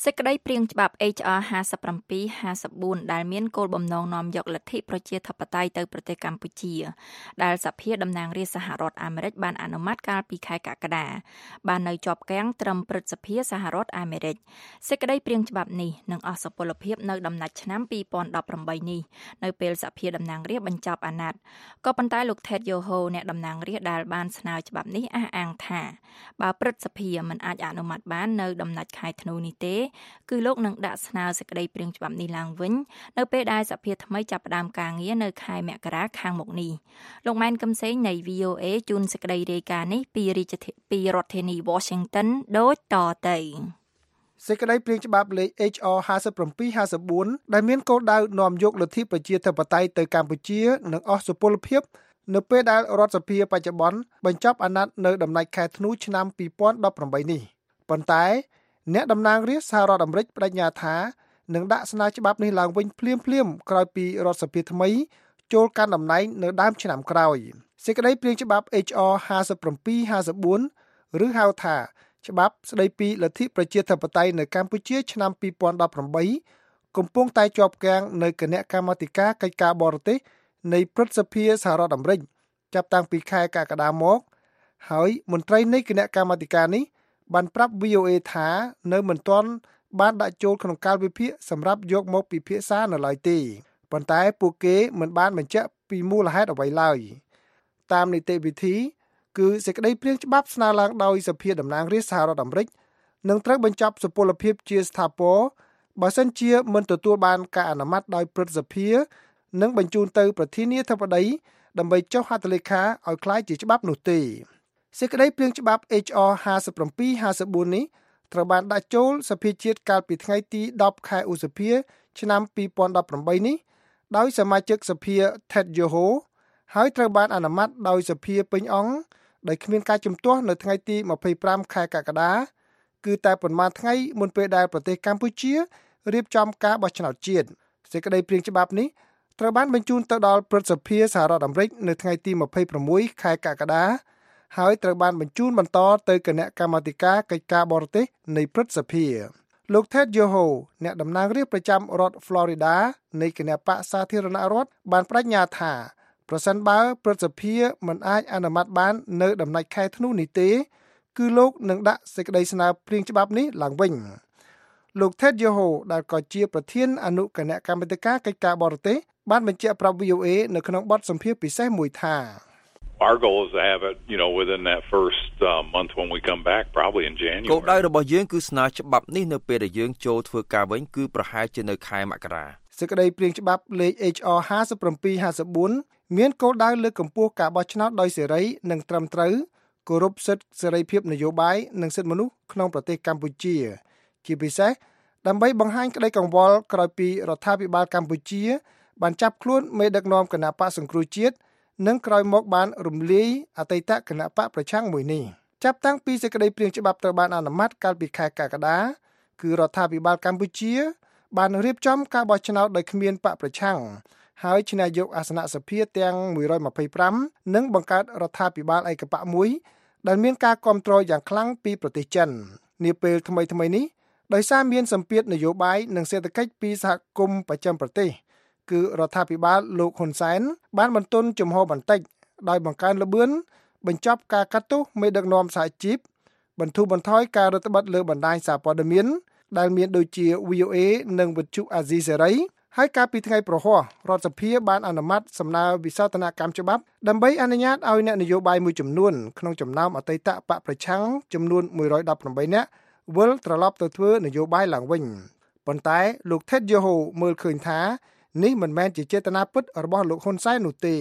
សេចក្តីព្រាងច្បាប់ H R ห้าสิบเจ็ด ห้าสิบสี่ ដែលមានគោលបំណងនាំយកលទ្ធិប្រជាធិបតេយ្យទៅប្រទេសកម្ពុជាដែលសភាតំណាងរាស្ត្រសហរដ្ឋអាមេរិកបានអនុម័តកាលពីខែកក្កដាបាននៅជាប់គាំងត្រឹមព្រឹទ្ធសភាសហរដ្ឋអាមេរិកសេចក្តីព្រាងច្បាប់នេះនឹងអស់សុពលភាពនៅដំណាច់ឆ្នាំពីរពាន់ដប់ប្រាំបីនេះនៅពេលសភាតំណាងរាស្ត្របញ្ចប់អាណត្តិក៏ប៉ុន្តែលោក Ted Yoho អ្នកតំណាងរាស្ត្រដែលបានស្នើច្បាប់នេះអះអាងថាបើព្រឹទ្ធសភាមិនអាចអនុម័តបាននៅដំណាច់ខែធ្នូនេះទេគឺលោកនឹងដាក់ស្នើសេចក្តីព្រាងច្បាប់នេះឡើងវិញនៅពេលដែលសភាថ្មីចាប់ផ្ដើមការងារនៅខែមករាខាងមុខនេះលោកម៉ែនកឹមសេងនៃ V O A ជូនសេចក្តីរាយការណ៍នេះពីរាជធានីពីរដ្ឋធានី Washington ដូចតទៅសេចក្តីព្រាងច្បាប់លេខ H R ห้าสิบเจ็ด ห้าสิบสี่ ដែលមានគោលដៅនាំយកលទ្ធិប្រជាធិបតេយ្យទៅកម្ពុជានឹងអស់សុពលភាពនៅពេលដែលរដ្ឋសភាបច្ចុប្បន្នបញ្ចប់អាណត្តិនៅដំណាច់ខែធ្នូឆ្នាំពីរពាន់ដប់ប្រាំបីនេះប៉ុន្តែអ្នកតំណាងរាស្ត្រសហរដ្ឋអាមេរិកបដិញ្ញាថានឹងដាក់ស្នើច្បាប់នេះឡើងវិញភ្លាមៗក្រោយពីរដ្ឋសភាថ្មីចូលកាន់តំណែងនៅដើមឆ្នាំក្រោយសេចក្តីព្រាងច្បាប់ H R ห้าสิบเจ็ด ห้าสิบสี่ ឬហៅថាច្បាប់ស្តីពីលទ្ធិប្រជាធិបតេយ្យនៅកម្ពុជាឆ្នាំពីរពាន់ដប់ប្រាំបីកំពុងតែជាប់គាំងនៅគណៈកម្មាធិការកិច្ចការបរទេសនៃព្រឹទ្ធសភាសហរដ្ឋអាមេរិកចាប់តាំងពីខែកក្កដាមកហើយមន្ត្រីនៃគណៈកម្មាធិការនេះបានប្រាប់ V O A ថានៅមិនទាន់បានដាក់ចូលក្នុងកាលវិភាគសម្រាប់យកមកពិភាក្សានៅឡើយទេប៉ុន្តែពួកគេមិនបានបញ្ជាក់ពីមូលហេតុអ្វីឡើយតាមនីតិវិធីគឺសេចក្តីព្រាងច្បាប់ស្នើឡើងដោយសភាតំណាងរាស្ត្រសហរដ្ឋអាមេរិកនឹងត្រូវបញ្ចប់សុពលភាពជាស្ថាពរបើសិនជាមិនទទួលបានការអនុម័តដោយព្រឹទ្ធសភានិងបញ្ជូនទៅប្រធានាធិបតីដើម្បីចុះហត្ថលេខាឲ្យក្លាយជាច្បាប់នោះទេសេចក្តីព្រាងច្បាប់ H R ห้าสิบเจ็ด ห้าสิบสี่ នេះត្រូវបានដាក់ចូលសភាជាតិកាលពីថ្ងៃទីដប់ខែឧសភាឆ្នាំពីរពាន់ដប់ប្រាំបីនេះដោយសមាជិកសភា Ted Yoho ហើយត្រូវបានអនុម័តដោយសភាពេញអង្គដោយគ្មានការជំទាស់នៅថ្ងៃទីម្ភៃប្រាំខែកក្កដាគឺតែប៉ុន្មានថ្ងៃមុនពេលដែលប្រទេសកម្ពុជារៀបចំការបោះឆ្នោតជាតិសេចក្តីព្រាងច្បាប់នេះត្រូវបានបញ្ជូនទៅដល់ព្រឹទ្ធសភាសហរដ្ឋអាមេរិកនៅថ្ងៃទីម្ភៃប្រាំមួយខែកក្កដាហើយត្រូវបានបញ្ជូនបន្តទៅគណៈកម្មាធិការកិច្ចការបរទេសនៃព្រឹទ្ធសភាលោក Ted Yoho អ្នកតំណាងរាស្ត្រប្រចាំរដ្ឋ Florida នៃគណៈបក្សសាធារណរដ្ឋបានបដិញ្ញាថាប្រសិនបើព្រឹទ្ធសភាមិនអាចអនុម័តបាននៅដំណាច់ខែធ្នូនេះទេគឺលោកនឹងដាក់សេចក្តីស្នើព្រាងច្បាប់នេះឡើងវិញលោក Ted Yoho ដែលក៏ជាប្រធានអនុគណៈកម្មាធិការកិច្ចការបរទេសបានបញ្ជាក់ប្រាប់ V O A នៅក្នុងបទសម្ភាសន៍ពិសេសមួយថា Our goal is to have it, you know, within that first uh, month when we come back, probably in January. គោលដៅរបស់យើងគឺស្នើច្បាប់នេះនៅពេលដែលយើងចូលធ្វើការវិញគឺប្រហែលជានៅខែមករាសេចក្តីព្រាងច្បាប់លេខ H R ห้าสิบเจ็ด ห้าสิบสี่ មានគោលដៅលើកកម្ពស់ការបោះឆ្នោតដោយសេរីនិងត្រឹមត្រូវគោរពសិទ្ធិសេរីភាពនយោបាយនិងសិទ្ធិមនុស្សក្នុងប្រទេសកម្ពុជាជាពិសេសដើម្បីបង្ហាញក្តីកង្វល់ក្រោយពីរដ្ឋាភិបាលកម្ពុជាបានចាប់ខ្លួនមេដឹកនាំគណបក្សសង្គ្រោះជាតិនិងក្រោយមកបានរំលាយអតីតគណបក្សប្រឆាំងមួយនេះចាប់តាំងពីសេចក្តីព្រាងច្បាប់ត្រូវបានអនុម័តកាលពីខែកក្កដាគឺរដ្ឋាភិបាលកម្ពុជាបានរៀបចំការបោះឆ្នោតដោយគ្មានបក្សប្រឆាំងហើយឈ្នះយកអាសនៈសភាទាំងមួយរយម្ភៃប្រាំនិងបង្កើតរដ្ឋាភិបាលឯកបក្សមួយដែលមានការគាំទ្រយ៉ាងខ្លាំងពីប្រទេសចិននាពេលថ្មីៗនេះដោយសារមានសម្ពាធនយោបាយនិងសេដ្ឋកិច្ចពីសហគមន៍បស្ចិមប្រទេសគឺរដ្ឋាភិបាលលោកហ៊ុនសែនបានបន្ទន់ជំហរបន្តិចដោយបង្កើនល្បឿនបញ្ចប់ការកាត់ទោសមេដឹកនាំសហជីពបន្ធូរបន្ថយការរដ្ឋបတ်លើបណ្ដាញសារព័ត៌មានដែលមានដូចជា V O A និងវិទ្យុអាស៊ីសេរីហើយកាលពីថ្ងៃប្រហ័សរដ្ឋសភាបានអនុម័តសំណើវិសោធនកម្មច្បាប់ដើម្បីអនុញ្ញាតឲ្យអ្នកនយោបាយមួយចំនួនក្នុងចំណោមអតីតបក្សប្រឆាំងចំនួនមួយរយដប់ប្រាំបីនាក់វិលត្រឡប់ទៅធ្វើនយោបាយឡើងវិញប៉ុន្តែលោក Ted Yoho មើលឃើញថានេះមិនមែនជាចេតនាពិតរបស់លោកហ៊ុនសែននោះទេ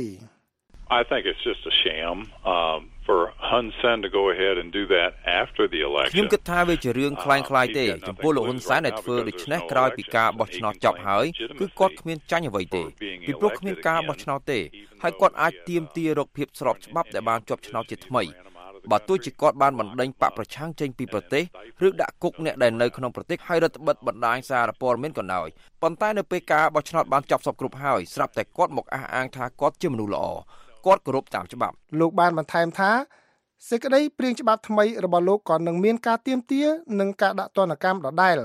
I think it's just a sham um, for Hun Sen to go ahead and do that after the election. ខ្ញុំគិតថាវាជារឿងคล้ายៗទេចំពោះលោកហ៊ុនសែនដែលធ្វើដូច្នេះក្រោយពីការបោះឆ្នោតចប់ហើយគឺគាត់គ្មានចាញ់អ្វីទេពីព្រោះគ្មានការបោះឆ្នោតទេហើយគាត់អាចទាមទាររកភាពស្របច្បាប់ដែលបានជាប់ឆ្នោតជាថ្មីបើទោះជាគាត់បានបណ្ដេញបកប្រឆាំងចេញពីប្រទេសឬដាក់គុកអ្នកដែលនៅក្នុងប្រទេសហើយរដ្ឋបិទបណ្ដាញសារព័ត៌មានក៏ដោយប៉ុន្តែនៅពេលការបោះឆ្នោតបានចប់សពគ្រប់ហើយស្រាប់តែគាត់មកអះអាងថាគាត់ជាមនុស្សល្អគាត់គោរពតាមច្បាប់លោកបានបន្ថែមថាសេចក្តីព្រាងច្បាប់ថ្មីរបស់លោកក៏នឹងមានការទាមទារនិងការដាក់ទណ្ឌកម្មដដែល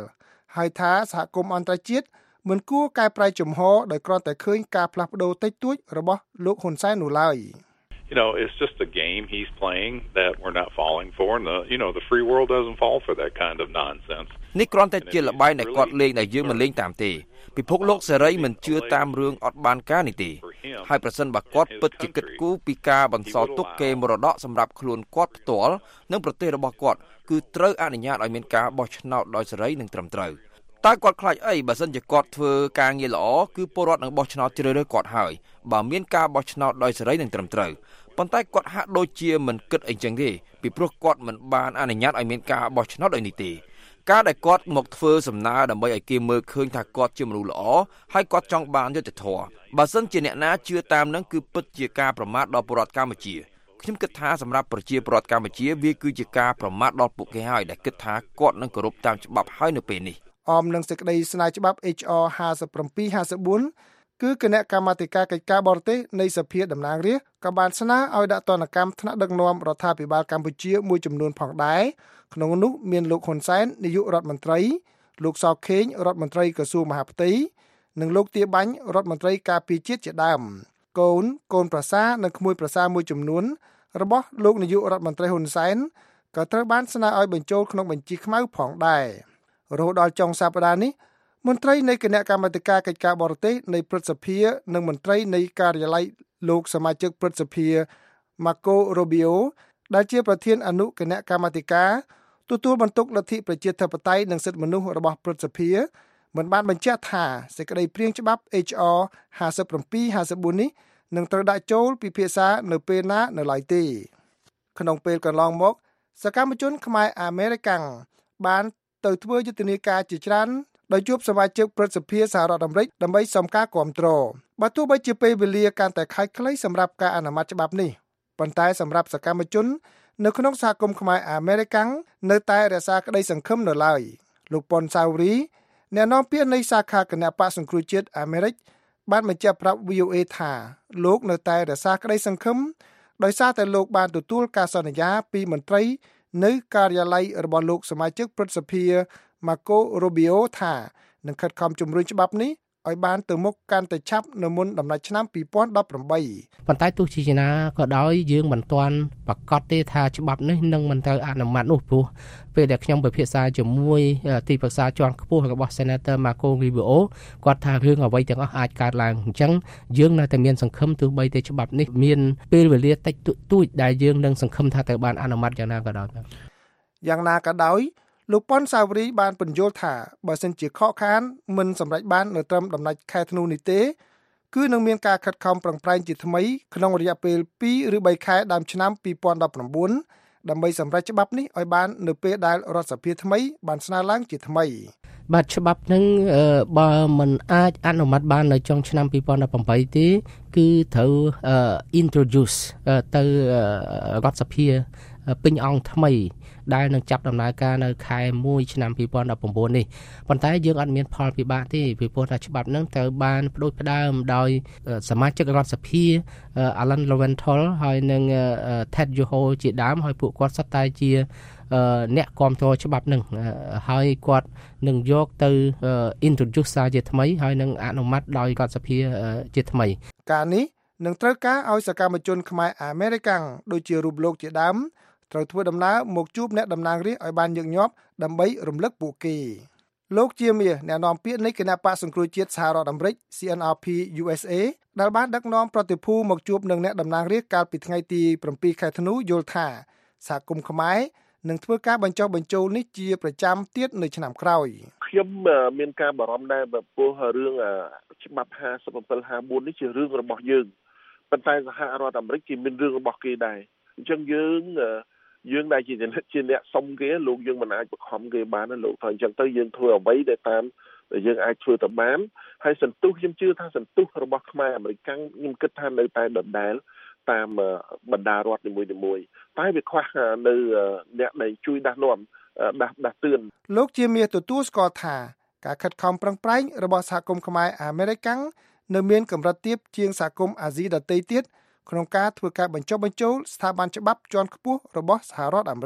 ហើយថាសហគមន៍អន្តរជាតិមិនគួរកែប្រែជំហរដោយគ្រាន់តែឃើញការផ្លាស់ប្ដូរតិចតួចរបស់លោកហ៊ុនសែននោះឡើយ You know, it's just a game he's playing that we're not falling for, and the you know the free world doesn't fall for that kind of nonsense. នេះគ្រាន់តែជាល្បែងដែលគាត់លេងដែលយើងមិនលេងតាមទេពិភពលោកសេរីមិនជឿតាមរឿងអត់បានការនេះទេហើយប្រសិនបើគាត់ពិតជាគិតគូរពីការបន្សល់ទុកកេរមរតកសម្រាប់ខ្លួនគាត់ផ្ទាល់និងប្រទេសរបស់គាត់គឺត្រូវអនុញ្ញាតឲ្យមានការបោះឆ្នោតដោយសេរីនិងត្រឹមត្រូវតើគាត់ខ្លាចអីបើសិនជាគាត់ធ្វើការងារល្អគឺពលរដ្ឋនឹងបោះឆ្នោតជ្រើសរើសគាត់ហើយបើមានការបោះឆ្នោតដោយសេរីនិងត្រឹមត្រូវប៉ុន្តែគាត់ហាក់ដូចជាមិនគិតអីចឹងទេពីព្រោះគាត់មិនបានអនុញ្ញាតឲ្យមានការបោះឆ្នោតដោយនេះទេការដែលគាត់មកធ្វើសំណើដើម្បីឲ្យគេមើលឃើញថាគាត់ជាមនុស្សល្អហើយគាត់ចង់បានយុត្តិធម៌បើសិនជាអ្នកណាជឿតាមនឹងគឺពិតជាការប្រមាថដល់ពលរដ្ឋកម្ពុជាខ្ញុំគិតថាសម្រាប់ប្រជាពលរដ្ឋកម្ពុជាវាគឺជាការប្រមាថដល់ពួកគេហើយដែលគិតថាគាត់នឹងគោរពតាមច្បាប់ហើយនៅពេលនេះអមនឹងសេចក្តីស្នើច្បាប់ H R ห้าสิบเจ็ด ห้าสิบสี่គឺគណៈកម្មាធិការកិច្ចការបរទេសនៃសភាតំណាងរាស្ត្រក៏បានស្នើឲ្យដាក់ទណ្ឌកម្មថ្នាក់ដឹកនាំរដ្ឋាភិបាលកម្ពុជាមួយចំនួនផងដែរក្នុងនោះមានលោកហ៊ុនសែននាយករដ្ឋមន្ត្រីលោកសខេងរដ្ឋមន្ត្រីក្រសួងមហាផ្ទៃនិងលោកទាបាញ់រដ្ឋមន្ត្រីការពារជាតិជាដើមកូនកូនប្រសានិងក្មួយប្រសាមួយចំនួនរបស់លោកនាយករដ្ឋមន្ត្រីហ៊ុនសែនក៏ត្រូវបានស្នើឲ្យបញ្ចូលក្នុងបញ្ជីខ្មៅផងដែររហូតដល់ចុងសប្តាហ៍នេះមន្ត្រីនៃគណៈកម្មាធិការកិច្ចការបរទេសនៃព្រឹទ្ធសភានិងមន្ត្រីនៃការិយាល័យលោកសមាជិកព្រឹទ្ធសភា Marco Rubio ដែលជាប្រធានអនុគណៈកម្មាធិការទទួលបន្ទុកលទ្ធិប្រជាធិបតេយ្យនិងសិទ្ធិមនុស្សរបស់ព្រឹទ្ធសភាមិនបានបញ្ជាក់ថាសេចក្តីព្រាងច្បាប់ H R ห้าสิบเจ็ด ห้าสิบสี่នេះនឹងត្រូវដាក់ចូលពិភាក្សានៅពេលណានៅឡើយទេក្នុងពេលកន្លងមកសកម្មជនខ្មែរអាមេរិកាំងបានទៅធ្វើយុទ្ធនាការជាច្រើនដោយជួបសមាជិកព្រឹទ្ធសភាសហរដ្ឋអាមេរិកដើម្បីសុំការគាំទ្របើទោះបីជាពេលវេលាកាន់តែខិតខ្លីសម្រាប់ការអនុម័តច្បាប់នេះប៉ុន្តែសម្រាប់សកម្មជននៅក្នុងសហគមន៍ខ្មែរអាមេរិកាំងនៅតែរក្សាក្តីសង្ឃឹមនៅឡើយលោកប៉ុនសាវរីអ្នកនាំពាក្យនៃសាខាគណៈបក្សសង្គ្រោះជាតិអាមេរិកបានបញ្ជាក់ប្រាប់ V O A ថាលោកនៅតែរក្សាក្តីសង្ឃឹមដោយសារតែលោកបានទទួលការសន្យាពីមន្ត្រីនៅការិយាល័យរបស់លោកសមាជិកព្រឹទ្ធសភា Marco Rubio ថានឹងខិតខំជំរុញច្បាប់នេះឲ្យបានទៅមុខកាន់តែឆាប់នៅមុនដំណាច់ឆ្នាំពីរពាន់ដប់ប្រាំបីប៉ុន្តែទោះជាណាក៏ដោយយើងមិនទាន់ប្រកាសទេថាច្បាប់នេះនឹងមិនត្រូវអនុម័តនោះព្រោះពេលដែលខ្ញុំពិភាក្សាជាមួយទីប្រឹក្សាជាន់ខ្ពស់របស់ Senator Marco Rubio គាត់ថារឿងអ្វីទាំងអស់អាចកើតឡើងអញ្ចឹងយើងនៅតែមានសង្ឃឹមទោះបីតែច្បាប់នេះមានពេលវេលាតិចតួចដែលយើងនឹងសង្ឃឹមថាត្រូវបានអនុម័តយ៉ាងណាក៏ដោយយ៉ាងណាក៏ដោយលោកប៉ុនសាវរីបានបញ្យល់ថាបើសិនជាខកខានមិនសម្រេចបាននៅត្រឹមដំណាច់ខែធ្នូនេះទេគឺនឹងមានការខិតខំប្រឹងប្រែងជាថ្មីក្នុងរយៈពេលពីរឬបីខែដើមឆ្នាំពីរពាន់ដប់ប្រាំបួនដើម្បីសម្រេចច្បាប់នេះឲ្យបាននៅពេលដែលរដ្ឋសភាថ្មីបានស្នើឡើងជាថ្មីបាទច្បាប់នឹងបើមិនអាចអនុម័តបាននៅចុងឆ្នាំពីរពាន់ដប់ប្រាំបីទេគឺត្រូវ introduce ទៅរដ្ឋសភាពេញអង្គថ្មីដែលនឹងចាប់ដំណើរការនៅខែមួយឆ្នាំពីរពាន់ដប់ប្រាំបួននេះប៉ុន្តែយើងអត់មានផលពិបាកទេពីព្រោះថាច្បាប់នឹងត្រូវបានផ្ដួចផ្ដើមដោយសមាជិករដ្ឋសភា Alan Lowenthal ហើយនិង Ted Yoho ជាដើមហើយពួកគាត់សុទ្ធតែជាអ្នកគ្រប់គ្រងច្បាប់នឹងហើយគាត់នឹងយកទៅ introduce សារជាថ្មីហើយនឹងអនុម័តដោយរដ្ឋសភាជាថ្មីការនេះនឹងត្រូវការឲ្យសកម្មជនខ្មែរអាមេរិកាំងដូចជារូបលោកជាដើមត្រូវធ្វើដំណើរមកជួបអ្នកតំណាងរាស្ត្រឲ្យបានញឹកញាប់ដើម្បីរំលឹកពួកគេលោកជាមាសអ្នកនាំពាក្យនៃគណៈបក្សសង្គ្រោះជាតិសហរដ្ឋអាមេរិក C N R P U S A ដែលបានដឹកនាំប្រតិភូមកជួបនឹងអ្នកតំណាងរាស្ត្រកាលពីថ្ងៃទីប្រាំពីរខែធ្នូយល់ថាសហគមន៍ខ្មែរនឹងធ្វើការបញ្ចុះបញ្ចូលនេះជាប្រចាំទៀតនៅឆ្នាំក្រោយខ្ញុំមានការបារម្ភដែរបើពោះរឿងច្បាប់ห้าสิบเจ็ด ห้าสิบสี่នេះជារឿងរបស់យើងប៉ុន្តែសហរដ្ឋអាមេរិកគេមានរឿងរបស់គេដែរអញ្ចឹងយើងយើងដែលជាជាអ្នកសុំគេលោកយើងមិនអាចបង្ខំគេបានណាលោកថាអញ្ចឹងទៅយើងធ្វើអ្វីដែលតាមដែលយើងអាចធ្វើទៅបានហើយសន្ទុះខ្ញុំជឿថាសន្ទុះរបស់ខ្មែរអាមេរិកខ្ញុំគិតថានៅតែដដែលតាមបណ្ដារដ្ឋនីមួយៗតែវាខ្វះនៅអ្នកដែលជួយដាស់នាំដាស់ដាស់តឿនលោកជាមាសទទួលស្គាល់ថាការខិតខំប្រឹងប្រែងរបស់សហគមន៍ខ្មែរអាមេរិកាំងនៅមានកម្រិតទាបជាងសហគមន៍អាស៊ីដទៃទៀតក្នុងការធ្វើការបញ្ចុះបញ្ចូលស្ថាប័នច្បាប់ជាន់ខ្ពស់របស់សហរដ្ឋអាមេរិក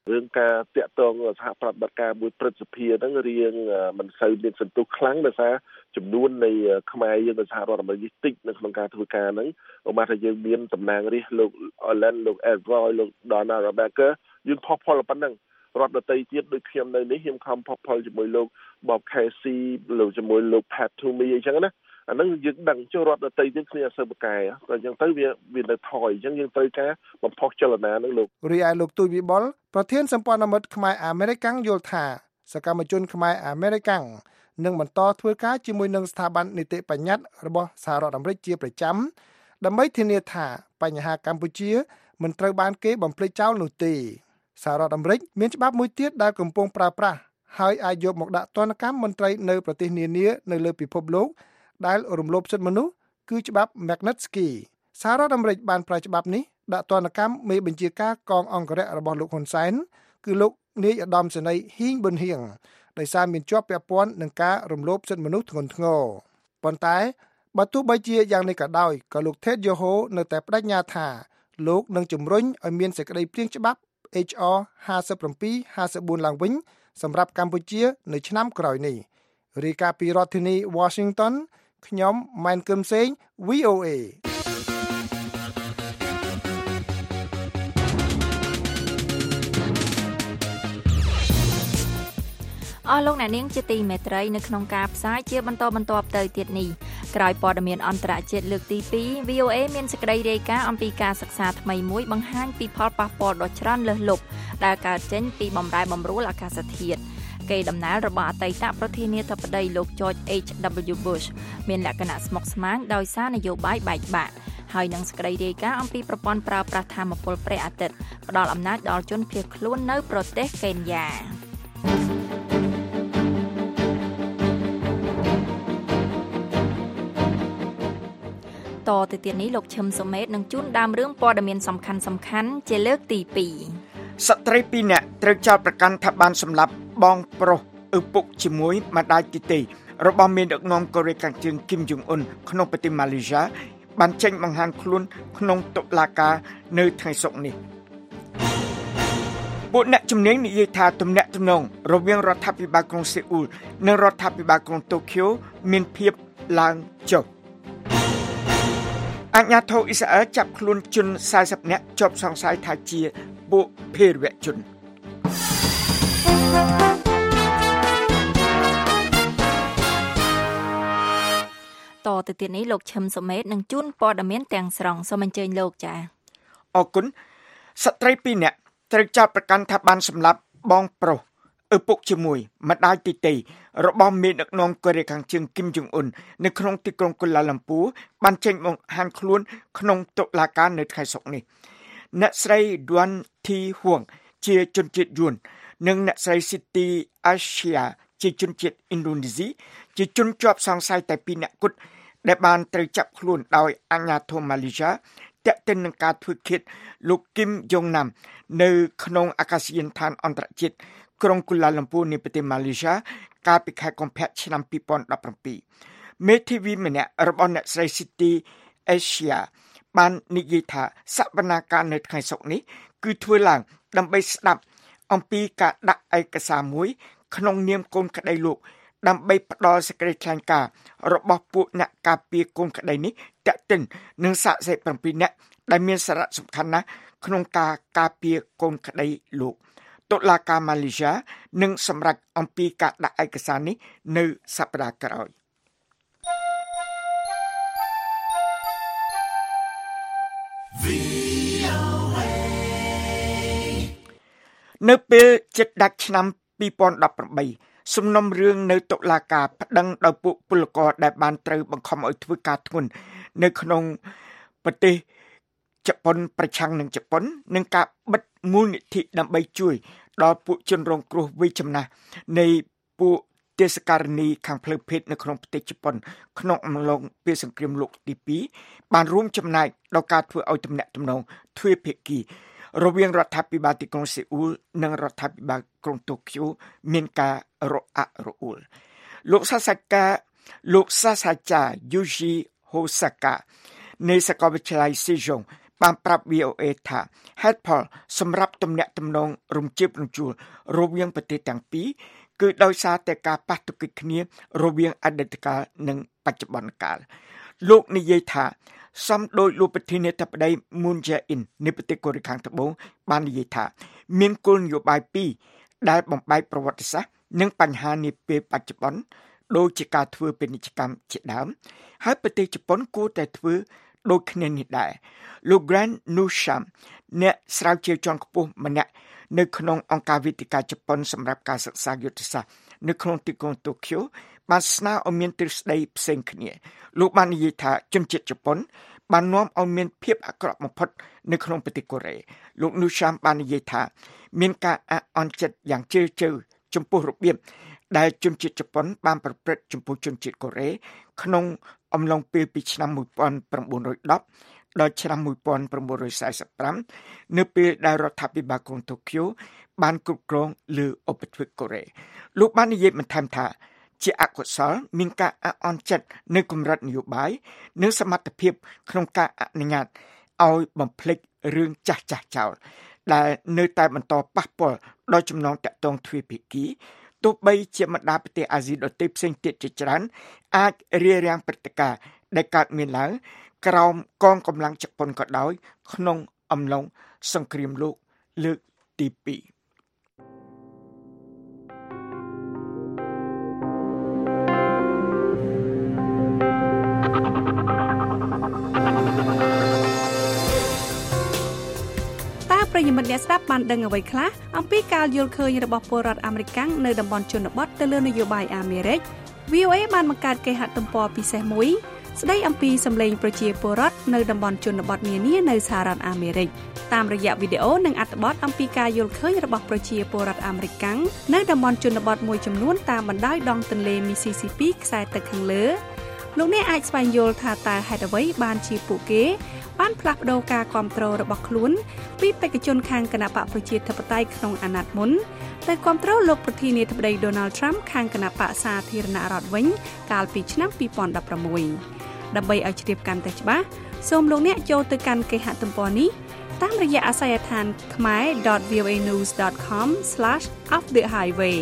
រឿងការតាក់ទងសហប្រតិបត្តិការមួយព្រឹទ្ធសភាហ្នឹងរៀងមិនសូវមានសន្ទុះខ្លាំងដោយសារចំនួននៃខ្មែរយើងនៅសហរដ្ឋអាមេរិកតិចនៅក្នុងការធ្វើការហ្នឹងឧបមាថាយើងមានតំណាងរាស្ត្រលោក Allen លោក Elroy លោក Donald Robacker យើងផុសផុលប៉ុណ្ណឹងរដ្ឋដទៃទៀតដូចខ្ញុំនៅនេះខ្ញុំខំផុសផុលជាមួយលោក Bob Casey លោកជាមួយលោក Pat Toomey អញ្ចឹងណាអាហ្នឹងយើងដឹងចុះរដ្ឋដទៃទៀតគ្នាអត់សូវប្រកែតែអញ្ចឹងទៅវាវានៅថយអញ្ចឹងយើងត្រូវការបំផុសចលនាហ្នឹងលោករីឯលោកទូចវិបុលប្រធានសម្ព័ន្ធមិត្តខ្មែរអាមេរិកយល់ថាសកម្មជនខ្មែរអាមេរិកនឹងបន្តធ្វើការជាមួយនឹងស្ថាប័ននីតិបញ្ញត្តិរបស់សហរដ្ឋអាមេរិកជាប្រចាំដើម្បីធានាថាបញ្ហាកម្ពុជាមិនត្រូវបានគេបំភ្លេចចោលនោះទេសហរដ្ឋអាមេរិកមានច្បាប់មួយទៀតដែលកំពុងប្រើប្រាស់ហើយអាចយកមកដាក់ទណ្ឌកម្មមន្ត្រីនៅប្រទេសនានានៅលើពិភពលោកដែលរំលោភសិទ្ធិមនុស្សគឺច្បាប់ Magnitsky សហរដ្ឋអាមេរិកបានប្រើច្បាប់នេះដាក់ទណ្ឌកម្មមេបញ្ជាការកងអង្គរៈរបស់លោកហ៊ុនសែនគឺលោកនាយឧត្តមសេនីយ៍ហ៊ីងប៊ុនហៀងដោយសារមានជាប់ពាក់ព័ន្ធនឹងការរំលោភសិទ្ធិមនុស្សធ្ងន់ធ្ងរប៉ុន្តែបើទោះបីជាយ៉ាងនេះក៏ដោយក៏លោក Ted Yoho នៅតែបដិញ្ញាថាលោកនឹងជំរុញឲ្យមានសេចក្តីព្រាងច្បាប់ H R ห้าสิบเจ็ด ห้าสิบสี่ ឡើងវិញសម្រាប់កម្ពុជានៅឆ្នាំក្រោយនេះរាយការណ៍ពីរដ្ឋធានី Washington ខ្ញុំម៉ែនគឹមសេង V O A អស់លោកអ្នកនាងជាទីមេត្រីនៅក្នុងការផ្សាយជាបន្តបន្ទាប់ទៅទៀតនេះក្រោយព័ត៌មានអន្តរជាតិលើកទីពីរ V O A មានសេចក្តីរាយការណ៍អំពីការសិក្សាថ្មីមួយបង្ហាញពីផលប៉ះពាល់ដ៏ច្រើនលើសលប់ដែលកើតចេញពីបម្រែបម្រួលអាកាសធាតុកេរដំណែលរបស់អតីតប្រធានាធិបតីលោក George H W Bush មានលក្ខណៈស្មុគស្មាញដោយសារនយោបាយបែកបាក់ហើយនឹងសេចក្តីរាយការណ៍អំពីប្រព័ន្ធប្រើប្រាស់ថាមពលព្រះអាទិត្យផ្ដល់អំណាចដល់ជនភៀសខ្លួននៅប្រទេសកេនយ៉ាតទៅទៀតនេះលោកឈឹមសុមេតនឹងជូនដើមរឿងព័ត៌មានសំខាន់សំខាន់ជាលើកទីពីរស្ត្រីពីរនាក់ត្រូវចោទប្រកាន់ថាបានសម្លាប់បងប្រុសឪពុកជាមួយម្ដាយទីទីរបស់មេដឹកនាំកូរ៉េខាងជើងគីម Jong Un ក្នុងប្រទេសម៉ាឡេស៊ីបានចេញបង្ហាញខ្លួនក្នុងតុលាការនៅថ្ងៃសុក្រនេះពួកអ្នកជំនាញនិយាយថាទំនាក់ទំនងរវាងរដ្ឋាភិបាលក្រុងសេអ៊ូលនិងរដ្ឋាភិបាលក្រុងតូក្យូមានភាពឡើងចុះអាជ្ញាធរអ៊ីស្រាអែលចាប់ខ្លួនជនสี่สิบនាក់ជាប់សង្ស័យថាជាពួកភេរវជនតទៅទៀតនេះលោកឈឹមសុមេតនឹងជូនព័ត៌មានទាំងស្រុងសូមអញ្ជើញលោកចា៎អរគុណស្ត្រីពីរនាក់ត្រូវចោទប្រកាន់ថាបានសម្លាប់បងប្រុសឪពុកជាមួយម្ដាយទីទីរបស់មេដឹកនាំកូរ៉េខាងជើងគីម Jong Un នៅក្នុងទីក្រុងកូឡាឡាំពូបានចេញបង្ហាញខ្លួនក្នុងតុលាការនៅថ្ងៃសុក្រនេះអ្នកស្រី Duan Thi Huang ជាជនជាតិយួននិងអ្នកស្រី Siti Aisyah ជាជនជាតិឥណ្ឌូនេស៊ីជាជនជាប់សង្ស័យតែពីរនាក់គត់ដែលបានត្រូវចាប់ខ្លួនដោយអាជ្ញាធរម៉ាឡេស៊ីទាក់ទិននឹងការធ្វើឃាតលោកគីម យ៉ុងណាំនៅក្នុងអាកាសយានដ្ឋានអន្តរជាតិក្រុងកូឡាឡាំពូនៃប្រទេសម៉ាឡេស៊ីកាលពីខែកុម្ភៈឆ្នាំពីរពាន់ដប់ប្រាំពីរមេធាវីម្នាក់របស់អ្នកស្រី Siti Aisyah បាននិយាយថាសវនាការនៅថ្ងៃសុក្រនេះគឺធ្វើឡើងដើម្បីស្ដាប់អំពីការដាក់ឯកសារមួយក្នុងនាមកូនក្តីលោកដើម្បីផ្ដល់សេចក្តីថ្លែងការណ៍របស់ពួកអ្នកការពារកូនក្តីនេះតាក់ទិននឹងសាក្សីប្រាំពីរនាក់ដែលមានសារៈសំខាន់ណាស់ក្នុងការការពារកូនក្តីលោកតុលាការម៉ាឡេស៊ីនឹងសម្រេចអំពីការដាក់ឯកសារនេះនៅសប្តាហ៍ក្រោយនៅពេលជិតដាច់ឆ្នាំពីរពាន់ដប់ប្រាំបីសំណុំរឿងនៅតុលាការប្តឹងដោយពួកពលករដែលបានត្រូវបង្ខំឲ្យធ្វើការធ្ងន់នៅក្នុងប្រទេសជប៉ុនប្រឆាំងនឹងជប៉ុននឹងការបិទមូលនិធិដើម្បីជួយដល់ពួកជនរងគ្រោះវ័យចំណាស់នៃពួកទេសការនីខាងផ្លូវភេទនៅក្នុងប្រទេសជប៉ុនក្នុងអំឡុងពេលសង្គ្រាមលោកទីពីរបានរួមចំណែកដល់ការធ្វើឲ្យទំនាក់ទំនងទ្វេភាគីរវាងរដ្ឋាភិបាលទីក្រុងសេអ៊ូលនិងរដ្ឋាភិបាលក្រុងតូក្យូមានការរអាក់រអួលលោកសាសាកាលោកសាសាចាយូជីហូសាកានៃសាកលវិទ្យាល័យសេជុងបានប្រាប់ วี โอ เอ ថាហេតុផលសម្រាប់ទំនាក់ទំនងរំជើបរំជួលរវាងប្រទេសទាំងពីរគឺដោយសារតែការប៉ះទង្គិចគ្នារវាងអតីតកាលនិងបច្ចុប្បន្នកាលលោកនិយាយថាសំដោយលោកប្រធានាធិបតី Moon Jae-in នៃប្រទេសកូរ៉េខាងត្បូងបាននិយាយថាមានគោលនយោបាយពីរដែលបំបែកប្រវត្តិសាស្ត្រនិងបញ្ហានាពេលបច្ចុប្បន្នដូចជាការធ្វើពាណិជ្ជកម្មជាដើមហើយប្រទេសជប៉ុនគួរតែធ្វើដូចគ្នានេះដែរលោក Grand Nusham អ្នកស្រាវជ្រាវជាន់ខ្ពស់ម្នាក់នៅក្នុងអង្គការវិទ្យាជប៉ុនសម្រាប់ការសិក្សាយុទ្ធសាស្ត្រនៅក្នុងទីក្រុងតូក្យូបានស្នើឲ្យមានទ្រឹស្ដីផ្សេងគ្នាលោកបាននិយាយថាជនជាតិជប៉ុនបាននាំឲ្យមានភាពអាក្រក់បំផុតនៅក្នុងប្រទេសកូរ៉េលោក Nusham បាននិយាយថាមានការអអន់ចិត្តយ៉ាងជ្រាលជ្រៅចំពោះរបៀបដែលជនជាតិជប៉ុនបានប្រព្រឹត្តចំពោះជនជាតិកូរ៉េក្នុងអំឡុងពេលពីឆ្នាំmột nghìn chín trăm mườiដល់ឆ្នាំmột nghìn chín trăm bốn mươi lămនៅពេលដែលរដ្ឋាភិបាលក្រុងតូក្យូបានគ្រប់គ្រងលើឧបទ្វីបកូរ៉េលោកបាននិយាយបន្ថែមថាជាអកុសលមានការអអន់ចិត្តនៅកម្រិតនយោបាយនិងសមត្ថភាពក្នុងការអនុញ្ញាតឲ្យបំភ្លេចរឿងចាស់ចាស់ចោលដែលនៅតែបន្តប៉ះពាល់ដល់ចំណងតាក់ទងទ្វេភាគីទោះបីជាបណ្ដាប្រទេសអាស៊ីដទៃផ្សេងទៀតជាច្រើនអាចរារាំងព្រឹត្តិការណ៍ដែលកើតមានឡើងក្រោមកងកម្លាំងជប៉ុនក៏ដោយក្នុងអំឡុងសង្គ្រាមលោកលើកទីពីរប្រិយមិត្តអ្នកស្ដាប់បានដឹងអ្វីខ្លះអំពីការយល់ឃើញរបស់ពលរដ្ឋអាមេរិកនៅតំបន់ជនបទទៅលើនយោបាយអាមេរិក វី អូ เอ បានបង្កើតគេហទំព័រពិសេសមួយស្ដីអំពីសម្លេងប្រជាពលរដ្ឋនៅតំបន់ជនបទនានានៅសហរដ្ឋអាមេរិកតាមរយៈវីដេអូនិងអត្ថបទអំពីការយល់ឃើញរបស់ប្រជាពលរដ្ឋអាមេរិកនៅតំបន់ជនបទមួយចំនួនតាមបណ្ដោយដងទន្លេ Mississippi ខ្សែទឹកខាងលើលោកអ្នកអាចស្វែងយល់ថាតើហេតុអ្វីបានជាពួកគេបានផ្លាស់ប្ដូរការគ្រប់គ្រងរបស់ខ្លួនពីបេក្ខជនខាងគណបកប្រជាធិបតេយ្យក្នុងអាណត្តិមុនតែគ្រប់គ្រងលោកប្រធានាធិបតី Donald Trump ខាងគណបកសាធារណរដ្ឋវិញកាលពីឆ្នាំពីរពាន់ដប់ប្រាំមួយដើម្បីឲ្យជ្រាបកាន់តែច្បាស់សូមលោកអ្នកចូលទៅកាន់គេហទំព័រនេះតាមរយៈអាសយដ្ឋាន khmer dot v o a news dot com slash off the highway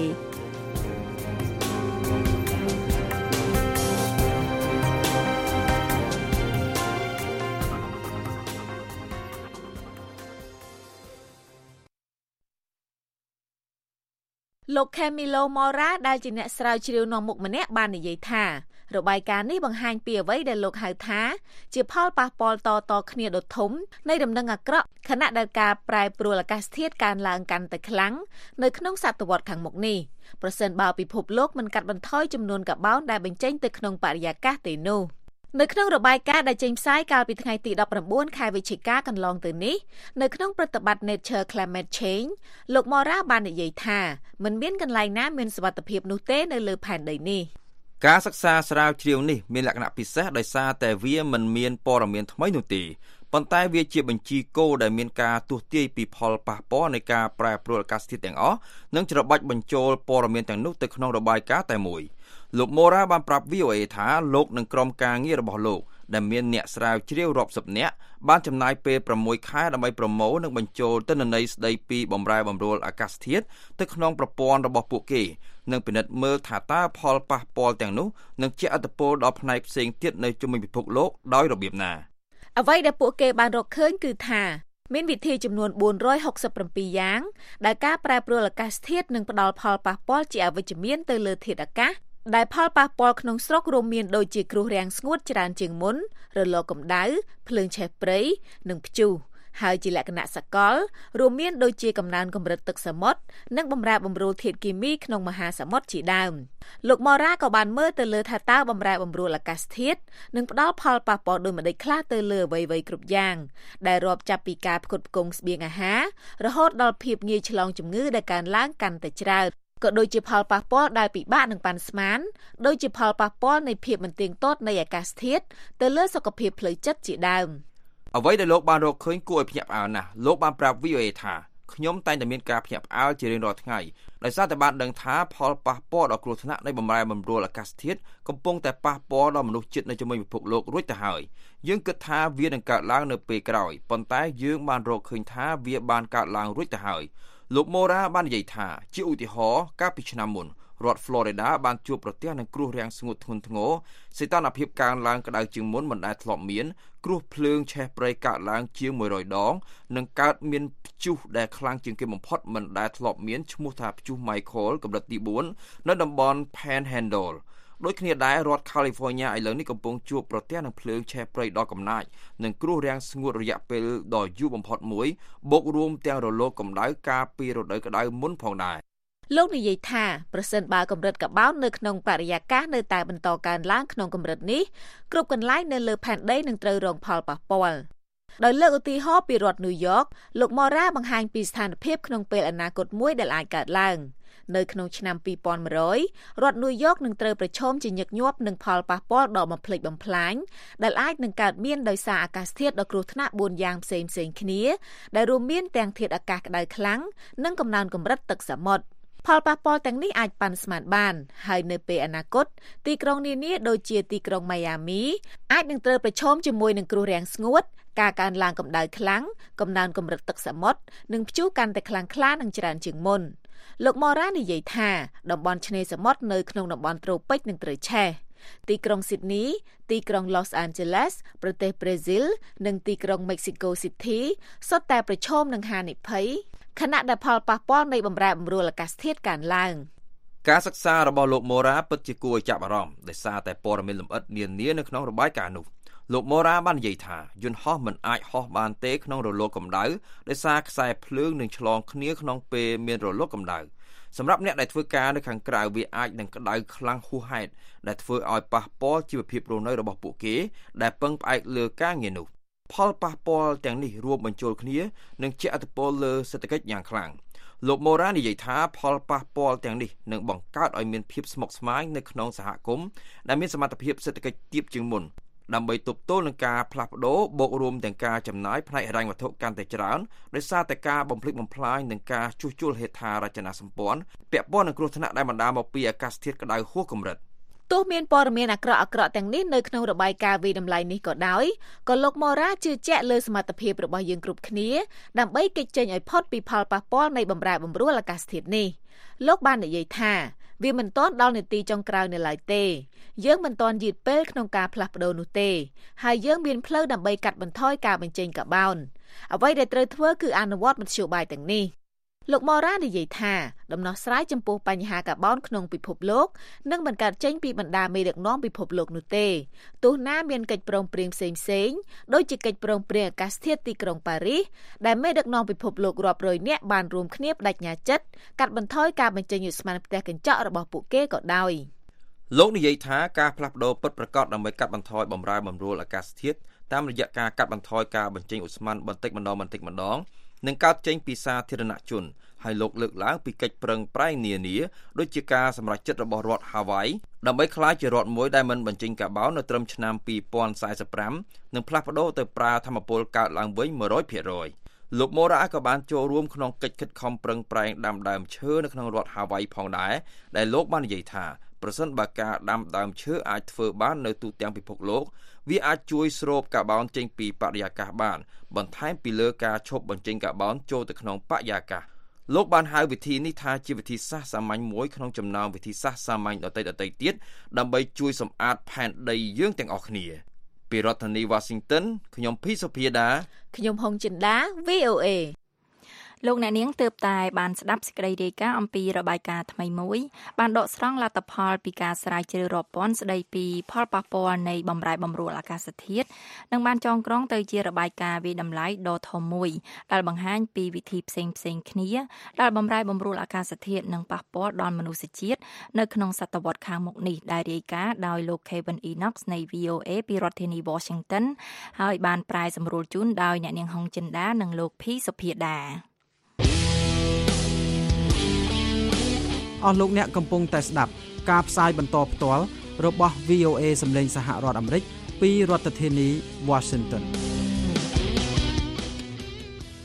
លោក Camilo Mora ដែលជាអ្នកស្រាវជ្រាវនាំមុខម្នាក់បាននិយាយថារបាយការណ៍នេះបង្ហាញពីអ្វីដែលលោកហៅថាជាផលប៉ះពាល់តៗគ្នាដ៏ធំនៃដំណឹងអាក្រក់ខណៈដែលការប្រែប្រួលអាកាសធាតុកើនឡើងកាន់តែខ្លាំងនៅក្នុងសតវត្សរ៍ខាងមុខនេះប្រសិនបើពិភពលោកមិនកាត់បន្ថយចំនួនកាបូនដែលបញ្ចេញទៅក្នុងបរិយាកាសទេនោះនៅក្នុងរបាយការណ៍ដែលចេញផ្សាយកាលពីថ្ងៃទីដប់ប្រាំបួនខែវិច្ឆិកាកន្លងទៅនេះនៅក្នុងប្រតិបត្តិ Nature Climate Change លោក Mora បាននិយាយថាមិនមានកន្លែងណាមានសុវត្ថិភាពនោះទេនៅលើផែនដីនេះការសិក្សាស្រាវជ្រាវនេះមានលក្ខណៈពិសេសដោយសារតែវាមិនមានព័ត៌មានថ្មីនោះទេប៉ុន្តែវាជាបញ្ជីកូដដែលមានការទស្សន៍ទាយពីផលប៉ះពាល់នៃការប្រែប្រួលអាកាសធាតុទាំងអស់និងច្របាច់បញ្ចូលព័ត៌មានទាំងនោះទៅក្នុងរបាយការណ៍តែមួយលោក Mora បានប្រាប់ វី អូ เอ ថាលោកនិងក្រុមការងាររបស់លោកដែលមានអ្នកស្រាវជ្រាវរាប់សិបនាក់បានចំណាយពេលប្រាំមួយខែដើម្បីប្រមូលនិងបញ្ចូលទិន្នន័យស្ដីពីបម្រែបម្រួលអាកាសធាតុទៅក្នុងប្រព័ន្ធរបស់ពួកគេនិងពិនិត្យមើលថាតើផលប៉ះពាល់ទាំងនោះនឹងជះឥទ្ធិពលដល់ផ្នែកផ្សេងទៀតនៅជុំវិញពិភពលោកដោយរបៀបណាអ្វីដែលពួកគេបានរកឃើញគឺថាមានវិធីចំនួនបួនរយហុកសិបប្រាំពីរយ៉ាងដែលការប្រែប្រួលអាកាសធាតុនឹងផ្ដល់ផលប៉ះពាល់ជាអវិជ្ជមានទៅលើធាតុអាកាសដែលផលប៉ះពាល់ក្នុងស្រុករួមមានដូចជាគ្រោះរាំងស្ងួតច្រើនជាងមុនរលកកម្ដៅភ្លើងឆេះព្រៃនិងព្យុះហើយជាលក្ខណៈសកលរួមមានដូចជាកំណើនកម្រិតទឹកសមុទ្រនិងបម្រែបម្រួលធាតុគីមីក្នុងមហាសមុទ្រជាដើមលោក Mora ក៏បានមើលទៅលើថាតើបម្រែបម្រួលអាកាសធាតុនឹងផ្ដល់ផលប៉ះពាល់ដូចម្តេចខ្លះទៅលើអ្វីៗគ្រប់យ៉ាងដែលរាប់ចាប់ពីការផ្គត់ផ្គង់ស្បៀងអាហាររហូតដល់ភាពងាយឆ្លងជំងឺដែលកើនឡើងកាន់តែច្រើនក៏ដូចជាផលប៉ះពាល់ដែលពិបាកនឹងប៉ាន់ស្មានដូចជាផលប៉ះពាល់នៃភាពមិនទៀងទាត់នៃអាកាសធាតុទៅលើសុខភាពផ្លូវចិត្តជាដើមអ្វីដែលលោកបានរកឃើញគួរឲ្យភ្ញាក់ផ្អើលណាស់លោកបានប្រាប់ វី អូ เอ ថាខ្ញុំតែងតែមានការភ្ញាក់ផ្អើលជារៀងរាល់ថ្ងៃដោយសារតែបានដឹងថាផលប៉ះពាល់ដល់គ្រោះថ្នាក់នៃបម្រែបម្រួលអាកាសធាតុកំពុងតែប៉ះពាល់ដល់មនុស្សជាតិនៅជុំវិញពិភពលោករួចទៅហើយយើងគិតថាវានឹងកើតឡើងនៅពេលក្រោយប៉ុន្តែយើងបានរកឃើញថាវាបានកើតឡើងរួចទៅហើយលោក Mora បាននិយាយថាជាឧទាហរណ៍កាលពីឆ្នាំមុនរដ្ឋ Florida បានជួបប្រទះនឹងគ្រោះរាំងស្ងួតធ្ងន់ធ្ងរសីតុណ្ហភាពកើនឡើងក្តៅជាងមុនមិនដែលធ្លាប់មានគ្រោះភ្លើងឆេះព្រៃកើតឡើងជាងមួយរយដងនិងកើតមានព្យុះដែលខ្លាំងជាងគេបំផុតមិនដែលធ្លាប់មានឈ្មោះថាព្យុះ Michael កម្រិតទីបួននៅតំបន់ Panhandle ដូចគ្នាដែររដ្ឋ California ឥឡូវនេះកំពុងជួបប្រទះនឹងភ្លើងឆេះព្រៃដ៏កំណាចនិងគ្រោះរាំងស្ងួតរយៈពេលដ៏យូរបំផុតមួយបូករួមទាំងរលកកម្ដៅកាលពីរដូវក្ដៅមុនផងដែរលោកនិយាយថាប្រសិនបើកម្រិតកាបូននៅក្នុងបរិយាកាសនៅតែបន្តកើនឡើងក្នុងកម្រិតនេះគ្រប់កន្លែងនៅលើផែនដីនឹងត្រូវរងផលប៉ះពាល់ដោយលើកឧទាហរណ៍ពីរដ្ឋញូវយ៉កលោក Mora បង្ហាញពីស្ថានភាពក្នុងពេលអនាគតមួយដែលអាចកើតឡើងនៅក្នុងឆ្នាំពីរពាន់មួយរយរដ្ឋញូវយ៉កនឹងត្រូវប្រឈមជាញឹកញាប់នឹងផលប៉ះពាល់ដ៏បំផ្លិចបំផ្លាញដែលអាចនឹងកើតមានដោយសារអាកាសធាតុដ៏គ្រោះថ្នាក់បួនយ៉ាងផ្សេងៗគ្នាដែលរួមមានទាំងធាតុអាកាសក្តៅខ្លាំងនិងកំណើនកម្រិតទឹកសមុទ្រផលប៉ះពាល់ទាំងនេះអាចប៉ាន់ស្មានបានហើយនៅពេលអនាគតទីក្រុងនានាដូចជាទីក្រុងម៉ៃអាមីអាចនឹងត្រូវប្រឈមជាមួយនឹងគ្រោះរាំងស្ងួតការកើនឡើងកម្ដៅខ្លាំងកំណើនកម្រិតទឹកសមុទ្រនិងព្យុះកាន់តែខ្លាំងក្លានិងច្រើនជាងមុនលោក Mora និយាយថាតំបន់ឆ្នេរសមុទ្រនៅក្នុងតំបន់ត្រូពិចនឹងត្រូវឆេះទីក្រុង Sydney ទីក្រុង Los Angeles ប្រទេសប្រេស៊ីលនិងទីក្រុង Mexico City សុទ្ធតែប្រឈមនឹងហានិភ័យខណៈដែលផលប៉ះពាល់នៃបម្រែបម្រួលអាកាសធាតុកើនឡើងការសិក្សារបស់លោក Mora ពិតជាគួរឲ្យចាប់អារម្មណ៍ដោយសារតែព័ត៌មានលម្អិតនានានៅក្នុងរបាយការណ៍នោះលោក Mora បាននិយាយថាយន្តហោះមិនអាចហោះបានទេក្នុងរលកកម្ដៅដោយសារខ្សែភ្លើងនឹងឆ្លងគ្នាក្នុងពេលមានរលកកម្ដៅសម្រាប់អ្នកដែលធ្វើការនៅខាងក្រៅវាអាចនឹងក្តៅខ្លាំងហួសហេតុដែលធ្វើឲ្យប៉ះពាល់ជីវភាពរស់នៅរបស់ពួកគេដែលពឹងផ្អែកលើការងារនោះផលប៉ះពាល់ទាំងនេះរួមបញ្ចូលគ្នានឹងជះឥទ្ធិពលលើសេដ្ឋកិច្ចយ៉ាងខ្លាំងលោក Mora និយាយថាផលប៉ះពាល់ទាំងនេះនឹងបង្កើតឲ្យមានភាពស្មុគស្មាញនៅក្នុងសហគមន៍ដែលមានសមត្ថភាពសេដ្ឋកិច្ចទាបជាងមុនដើម្បីទប់ទល់នឹងការផ្លាស់ប្ដូរបូករួមទាំងការចំណាយផ្នែកហិរញ្ញវត្ថុកាន់តែច្រើនដោយសារតែការបំផ្លិចបំផ្លាញនិងការជួសជុលហេដ្ឋារចនាសម្ព័ន្ធពាក់ព័ន្ធនឹងគ្រោះថ្នាក់ដែលបណ្ដាលមកពីអាកាសធាតុក្តៅហួសកម្រិតទោះមានព័ត៌មានអាក្រក់អាក្រក់ទាំងនេះនៅក្នុងរបាយការណ៍វិតម្លៃនេះក៏ដោយក៏លោក Mora ជឿជាក់លើសមត្ថភាពរបស់យើងគ្រប់គ្នាដើម្បីគេចចេញឲ្យផុតពីផលប៉ះពាល់នៃបម្រែបម្រួលអាកាសធាតុនេះលោកបាននិយាយថាវាមិនទាន់ដល់នាទីចុងក្រោយនៅឡើយទេយើងមិនទាន់យឺតពេលក្នុងការផ្លាស់ប្ដូរនោះទេហើយយើងមានផ្លូវដើម្បីកាត់បន្ថយការបញ្ចេញកាបូនអ្វីដែលត្រូវធ្វើគឺអនុវត្តមធ្យោបាយទាំងនេះលោក Mora និយាយថាដំណោះស្រាយចំពោះបញ្ហាកាបូនក្នុងពិភពលោកនឹងមិនកើតចេញពីបណ្ដាមេដឹកនាំពិភពលោកនោះទេទោះណាមានកិច្ចព្រមព្រៀងផ្សេងៗដូចជាកិច្ចព្រមព្រៀងអាកាសធាតុទីក្រុងប៉ារីសដែលមេដឹកនាំពិភពលោករាប់រយនាក់បានរួមគ្នាបដិញ្ញាចិត្តកាត់បន្ថយការបញ្ចេញឧស្ម័នផ្ទះកញ្ចក់របស់ពួកគេក៏ដោយលោកនិយាយថាការផ្លាស់ប្ដូរពិតប្រាកដដើម្បីកាត់បន្ថយបម្រែបម្រួលអាកាសធាតុតាមរយៈការកាត់បន្ថយការបញ្ចេញឧស្ម័នបន្តិចម្ដងបន្តិចម្ដងនឹងកើតចេញពីសាធារណជនហើយលោកលើកឡើងពីកិច្ចប្រឹងប្រែងនានាដូចជាការសម្រេចចិត្តរបស់រដ្ឋ Hawaii ដើម្បីក្លាយជារដ្ឋមួយដែលមិនបញ្ចេញកាបូននៅត្រឹមឆ្នាំពីរពាន់សាសិបប្រាំនិងផ្លាស់ប្ដូរទៅប្រើថាមពលកើតឡើងវិញ មួយរយភាគរយ លោក Mora ក៏បានចូលរួមក្នុងកិច្ចខិតខំប្រឹងប្រែងដាំដើមឈើនៅក្នុងរដ្ឋ Hawaii ផងដែរដែលលោកបាននិយាយថាប្រសិនបើការដាំដើមឈើអាចធ្វើបាននៅទូទាំងពិភពលោកវាអាចជួយស្រូបកាបូនចេញពីបរិយាកាសបានបន្ថែមពីលើការឈប់បញ្ចេញកាបូនចូលទៅក្នុងបរិយាកាសលោកបានហៅវិធីនេះថាជាវិធីសាស្ត្រសាមញ្ញមួយក្នុងចំណោមវិធីសាស្ត្រសាមញ្ញដទៃៗទៀតដើម្បីជួយសម្អាតផែនដីយើងទាំងអស់គ្នាពីរដ្ឋធានី Washington ខ្ញុំភីសុភាដាខ្ញុំហុងចិន្តា វី អូ เอ លោកអ្នកនាងទើបតែបានស្ដាប់សេចក្តីរាយការណ៍អំពីរបាយការណ៍ថ្មីមួយបានដកស្រង់លទ្ធផលពីការស្រាវជ្រាវរាប់ពាន់ស្តីពីផលប៉ះពាល់នៃបម្រែបម្រួលអាកាសធាតុនិងបានចងក្រងទៅជារបាយការណ៍វិតម្លៃដ៏ធំមួយដែលបង្ហាញពីវិធីផ្សេងផ្សេងគ្នាដែលបម្រែបម្រួលអាកាសធាតុនឹងប៉ះពាល់ដល់មនុស្សជាតិនៅក្នុងសតវត្សរ៍ខាងមុខនេះដែលរាយការណ៍ដោយលោក Kevin Enox នៃ វី អូ เอ ពីរដ្ឋធានី Washington ហើយបានប្រែសម្រួលជូនដោយអ្នកនាងហុងចិន្តានិងលោកភីសុភាដាអស់លោកអ្នកកំពុងតែស្ដាប់ការផ្សាយបន្តផ្ទាល់របស់ វី អូ เอ សម្លេងសហរដ្ឋអាមេរិកពីរដ្ឋធានី Washington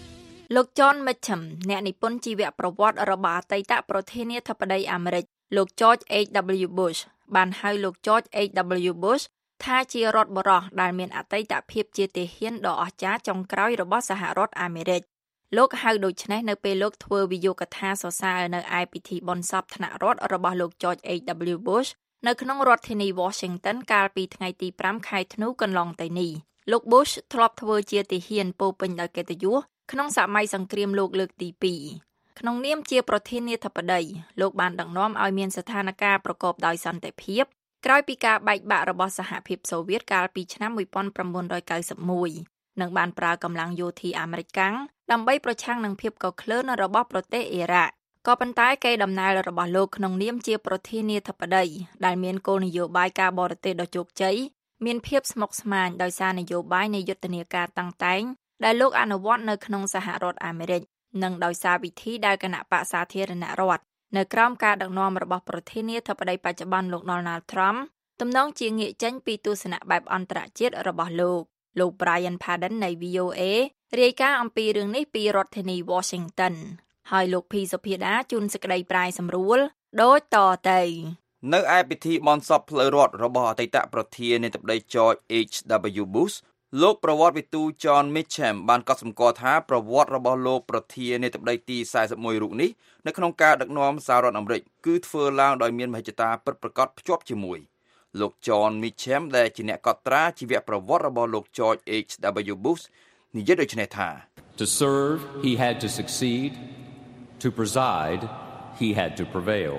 លោក John Mitchell អ្នកនិពន្ធជីវប្រវត្តិរបស់អតីតប្រធានាធិបតីអាមេរិកលោក George H W Bush បានហៅលោក George H W Bush ថាជារដ្ឋបរោះដែលមានអតីតភាពជាទាហានដ៏អស្ចារ្យចុងក្រោយរបស់សហរដ្ឋអាមេរិកលោកហៅដូច្នេះនៅពេលលោកធ្វើវិយោគថាសរសើរនៅឯពិធីបុណ្យសពថ្នាក់រដ្ឋរបស់លោក George H W Bush នៅក្នុងរដ្ឋធានី Washington កាលពីថ្ងៃទីប្រាំខែធ្នូកន្លងទៅនេះលោក Bush ធ្លាប់ធ្វើជាទាហានពោពេញដោយកិត្តិយសក្នុងសម័យសង្គ្រាមលោកលើកទីពីរក្នុងនាមជាប្រធានាធិបតីលោកបានដឹកនាំឲ្យមានស្ថានភាពប្រកបដោយសន្តិភាពក្រោយពីការបែកបាក់របស់សហភាពសូវៀតកាលពីឆ្នាំnineteen ninety-oneនិងបានប្រើកម្លាំងយោធាអាមេរិកកាំងដើម្បីប្រឆាំងនឹងភាពកក្លឿនរបស់ប្រទេសអ៊ីរ៉ាក់ក៏ប៉ុន្តែកេរដំណែលរបស់លោកក្នុងនាមជាប្រធានាធិបតីដែលមានគោលនយោបាយការបរទេសដ៏ជោគជ័យមានភាពស្មុគស្មាញដោយសារនយោបាយនៃយុទ្ធនាការតាំងតែងដែលលោកអនុវត្តនៅក្នុងសហរដ្ឋអាមេរិកនិងដោយសារវិធីដែលគណៈបក្សសាធារណរដ្ឋនៅក្រោមការដឹកនាំរបស់ប្រធានាធិបតីបច្ចុប្បន្នលោក Donald Trump ទំនងជាងាកចេញពីទស្សនៈបែបអន្តរជាតិរបស់លោកលោក Brian Padden នៃ V O A រាយការណ៍អំពីរឿងនេះពីរដ្ឋធានី Washington ហើយលោកភីសុភាដាជួនសេចក្តីប្រាយសម្រួលដូចតទៅនៅឯពិធីបុណ្យសពផ្លូវរដ្ឋរបស់អតីតប្រធានាធិបតី George H W Bush លោកប្រវត្តិវិទូ John Mitchell បានកត់សម្គាល់ថាប្រវត្តិរបស់លោកប្រធានាធិបតីទីfour oneរូបនេះនៅក្នុងការដឹកនាំសហរដ្ឋអាមេរិកគឺធ្វើឡើងដោយមានមហិច្ឆតាពិតប្រាកដភ្ជាប់ជាមួយលោក John Mitchell ដែលជាអ្នកកត់ត្រាជីវប្រវត្តិរបស់លោក George H W Bush និយាយដូចនេះថា To serve he had to succeed to preside he had to prevail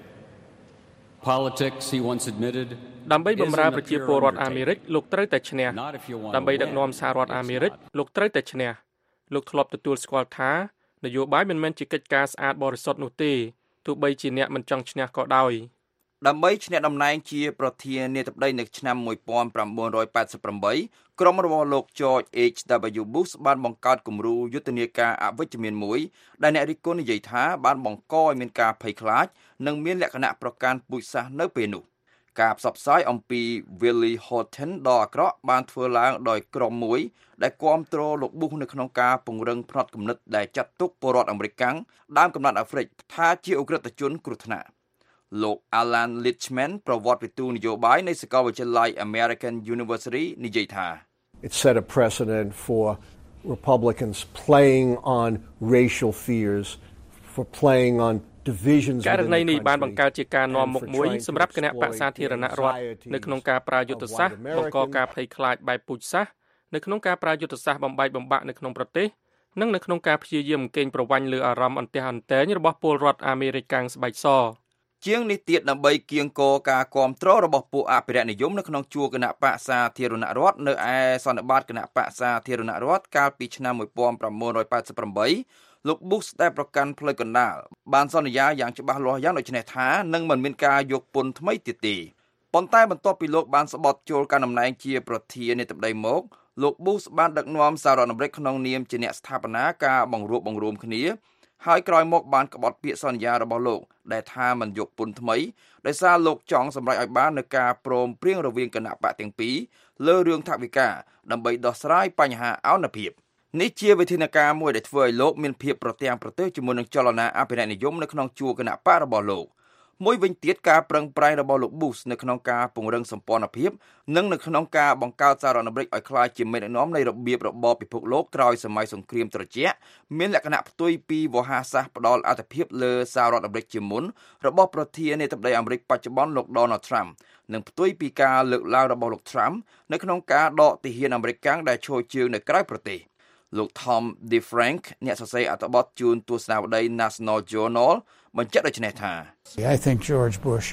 Politics he once admitted ដើម្បីបម្រើប្រជាពលរដ្ឋអាមេរិកលោកត្រូវតែឈ្នះដើម្បីដឹកនាំសហរដ្ឋអាមេរិកលោកត្រូវតែឈ្នះលោកធ្លាប់ទទួលស្គាល់ថានយោបាយមិនមែនជាកិច្ចការស្អាតបរិសុទ្ធនោះទេទោះបីជាអ្នកមិនចង់ឈ្នះក៏ដោយដើម្បីឈ្នះតំណែងជាប្រធានាធិបតីនៅឆ្នាំnineteen eighty-eightក្រុមរបស់លោក George H W Bush បានបង្កើតគំរូយុទ្ធនាការអវិជ្ជមានមួយដែលអ្នករិះគន់និយាយថាបានបង្កឲ្យមានការភ័យខ្លាចនិងមានលក្ខណៈប្រកាន់ពូជសាសន៍នៅពេលនោះការផ្សព្វផ្សាយអំពី Willie Horton ដ៏អាក្រក់បានធ្វើឡើងដោយក្រុមមួយដែលគាំទ្រលោក Bush នៅក្នុងការពង្រឹងផ្នត់គំនិតដែលចាត់ទុកពលរដ្ឋអាមេរិកដើមកំណត់អាហ្វ្រិកថាជាឧក្រិដ្ឋជនគ្រោះថ្នាក់លោក Alan Lichtman ប្រវត្តិវិទូនយោបាយនៃសាកលវិទ្យាល័យ American University និយាយថា It set a precedent for Republicans playing on racial fears for playing on divisions ករណីនេះបានបង្កើតជាការនាំមុខមួយសម្រាប់គណៈបក្សសាធារណរដ្ឋនៅក្នុងការប្រើយុទ្ធសាស្ត្របង្កការភ័យខ្លាចបែបពូជសាសន៍នៅក្នុងការប្រើយុទ្ធសាស្ត្របំបែកបំបាក់នៅក្នុងប្រទេសនិងនៅក្នុងការព្យាយាមកេងប្រវ័ញ្ចលើអារម្មណ៍អន្ទះអន្ទែងរបស់ពលរដ្ឋអាមេរិកកាំងស្បែកសជាងនេះទៀតដើម្បីគៀងគរការគាំទ្ររបស់ពួកអភិរក្សនិយមនៅក្នុងជួរគណៈបក្សសាធារណរដ្ឋនៅឯសន្និបាតគណៈបក្សសាធារណរដ្ឋកាលពីឆ្នាំnineteen eighty-eightលោក Bush ដែលប្រកាន់ផ្លូវកណ្ដាលបានសន្យាយ៉ាងច្បាស់លាស់យ៉ាងដូចនេះថានឹងមិនមានការយកពន្ធថ្មីទៀតទេប៉ុន្តែបន្ទាប់ពីលោកបានស្បត់ចូលកាន់តំណែងជាប្រធានាធិបតីមកលោក Bush បានដឹកនាំសហរដ្ឋអាមេរិកក្នុងនាមជាអ្នកស្ថាបនាការបង្រួបបង្រួមគ្នាហើយក្រោយមកបានក្បត់ពាក្យសន្យារបស់លោកដែលថាមិនយកពន្ធថ្មីដោយសារលោកចង់សម្រេចឲ្យបាននូវការព្រមព្រៀងរវាងគណៈបកទាំងពីរលើរឿងថវិកាដើម្បីដោះស្រាយបញ្ហាអនុភាពនេះជាវិធានការមួយដែលធ្វើឲ្យលោកមានភាពប្រទាំងប្រទើជាមួយនឹងចលនាអភិរក្សនិយមនៅក្នុងជួរគណៈបករបស់លោកមួយវិញទៀតការប្រឹងប្រែងរបស់លោក Bush នៅក្នុងការពង្រឹងសម្ព័ន្ធភាពនិងនៅក្នុងការបង្កើតសហរដ្ឋអាមេរិកឲ្យក្លាយជាមេដឹកនាំនៃរបៀបរបបពិភពលោកក្រោយសម័យសង្គ្រាមត្រជាក់មានលក្ខណៈផ្ទុយពីវោហារសាស្ត្រផ្ដាល់អធិភាពលើសហរដ្ឋអាមេរិកជាមុនរបស់ប្រធានាធិបតីអាមេរិកបច្ចុប្បន្នលោក Donald Trump និងផ្ទុយពីការលើកឡើងរបស់លោក Trump នៅក្នុងការដកទាហានអាមេរិកកាំងដែលឈរជើងនៅក្រៅប្រទេសលោក Tom DeFrank អ្នកសរសេរអត្ថបទជូនទស្សនាវដ្តី National Journal បញ្ជាក់ដូចនេះថា I think George Bush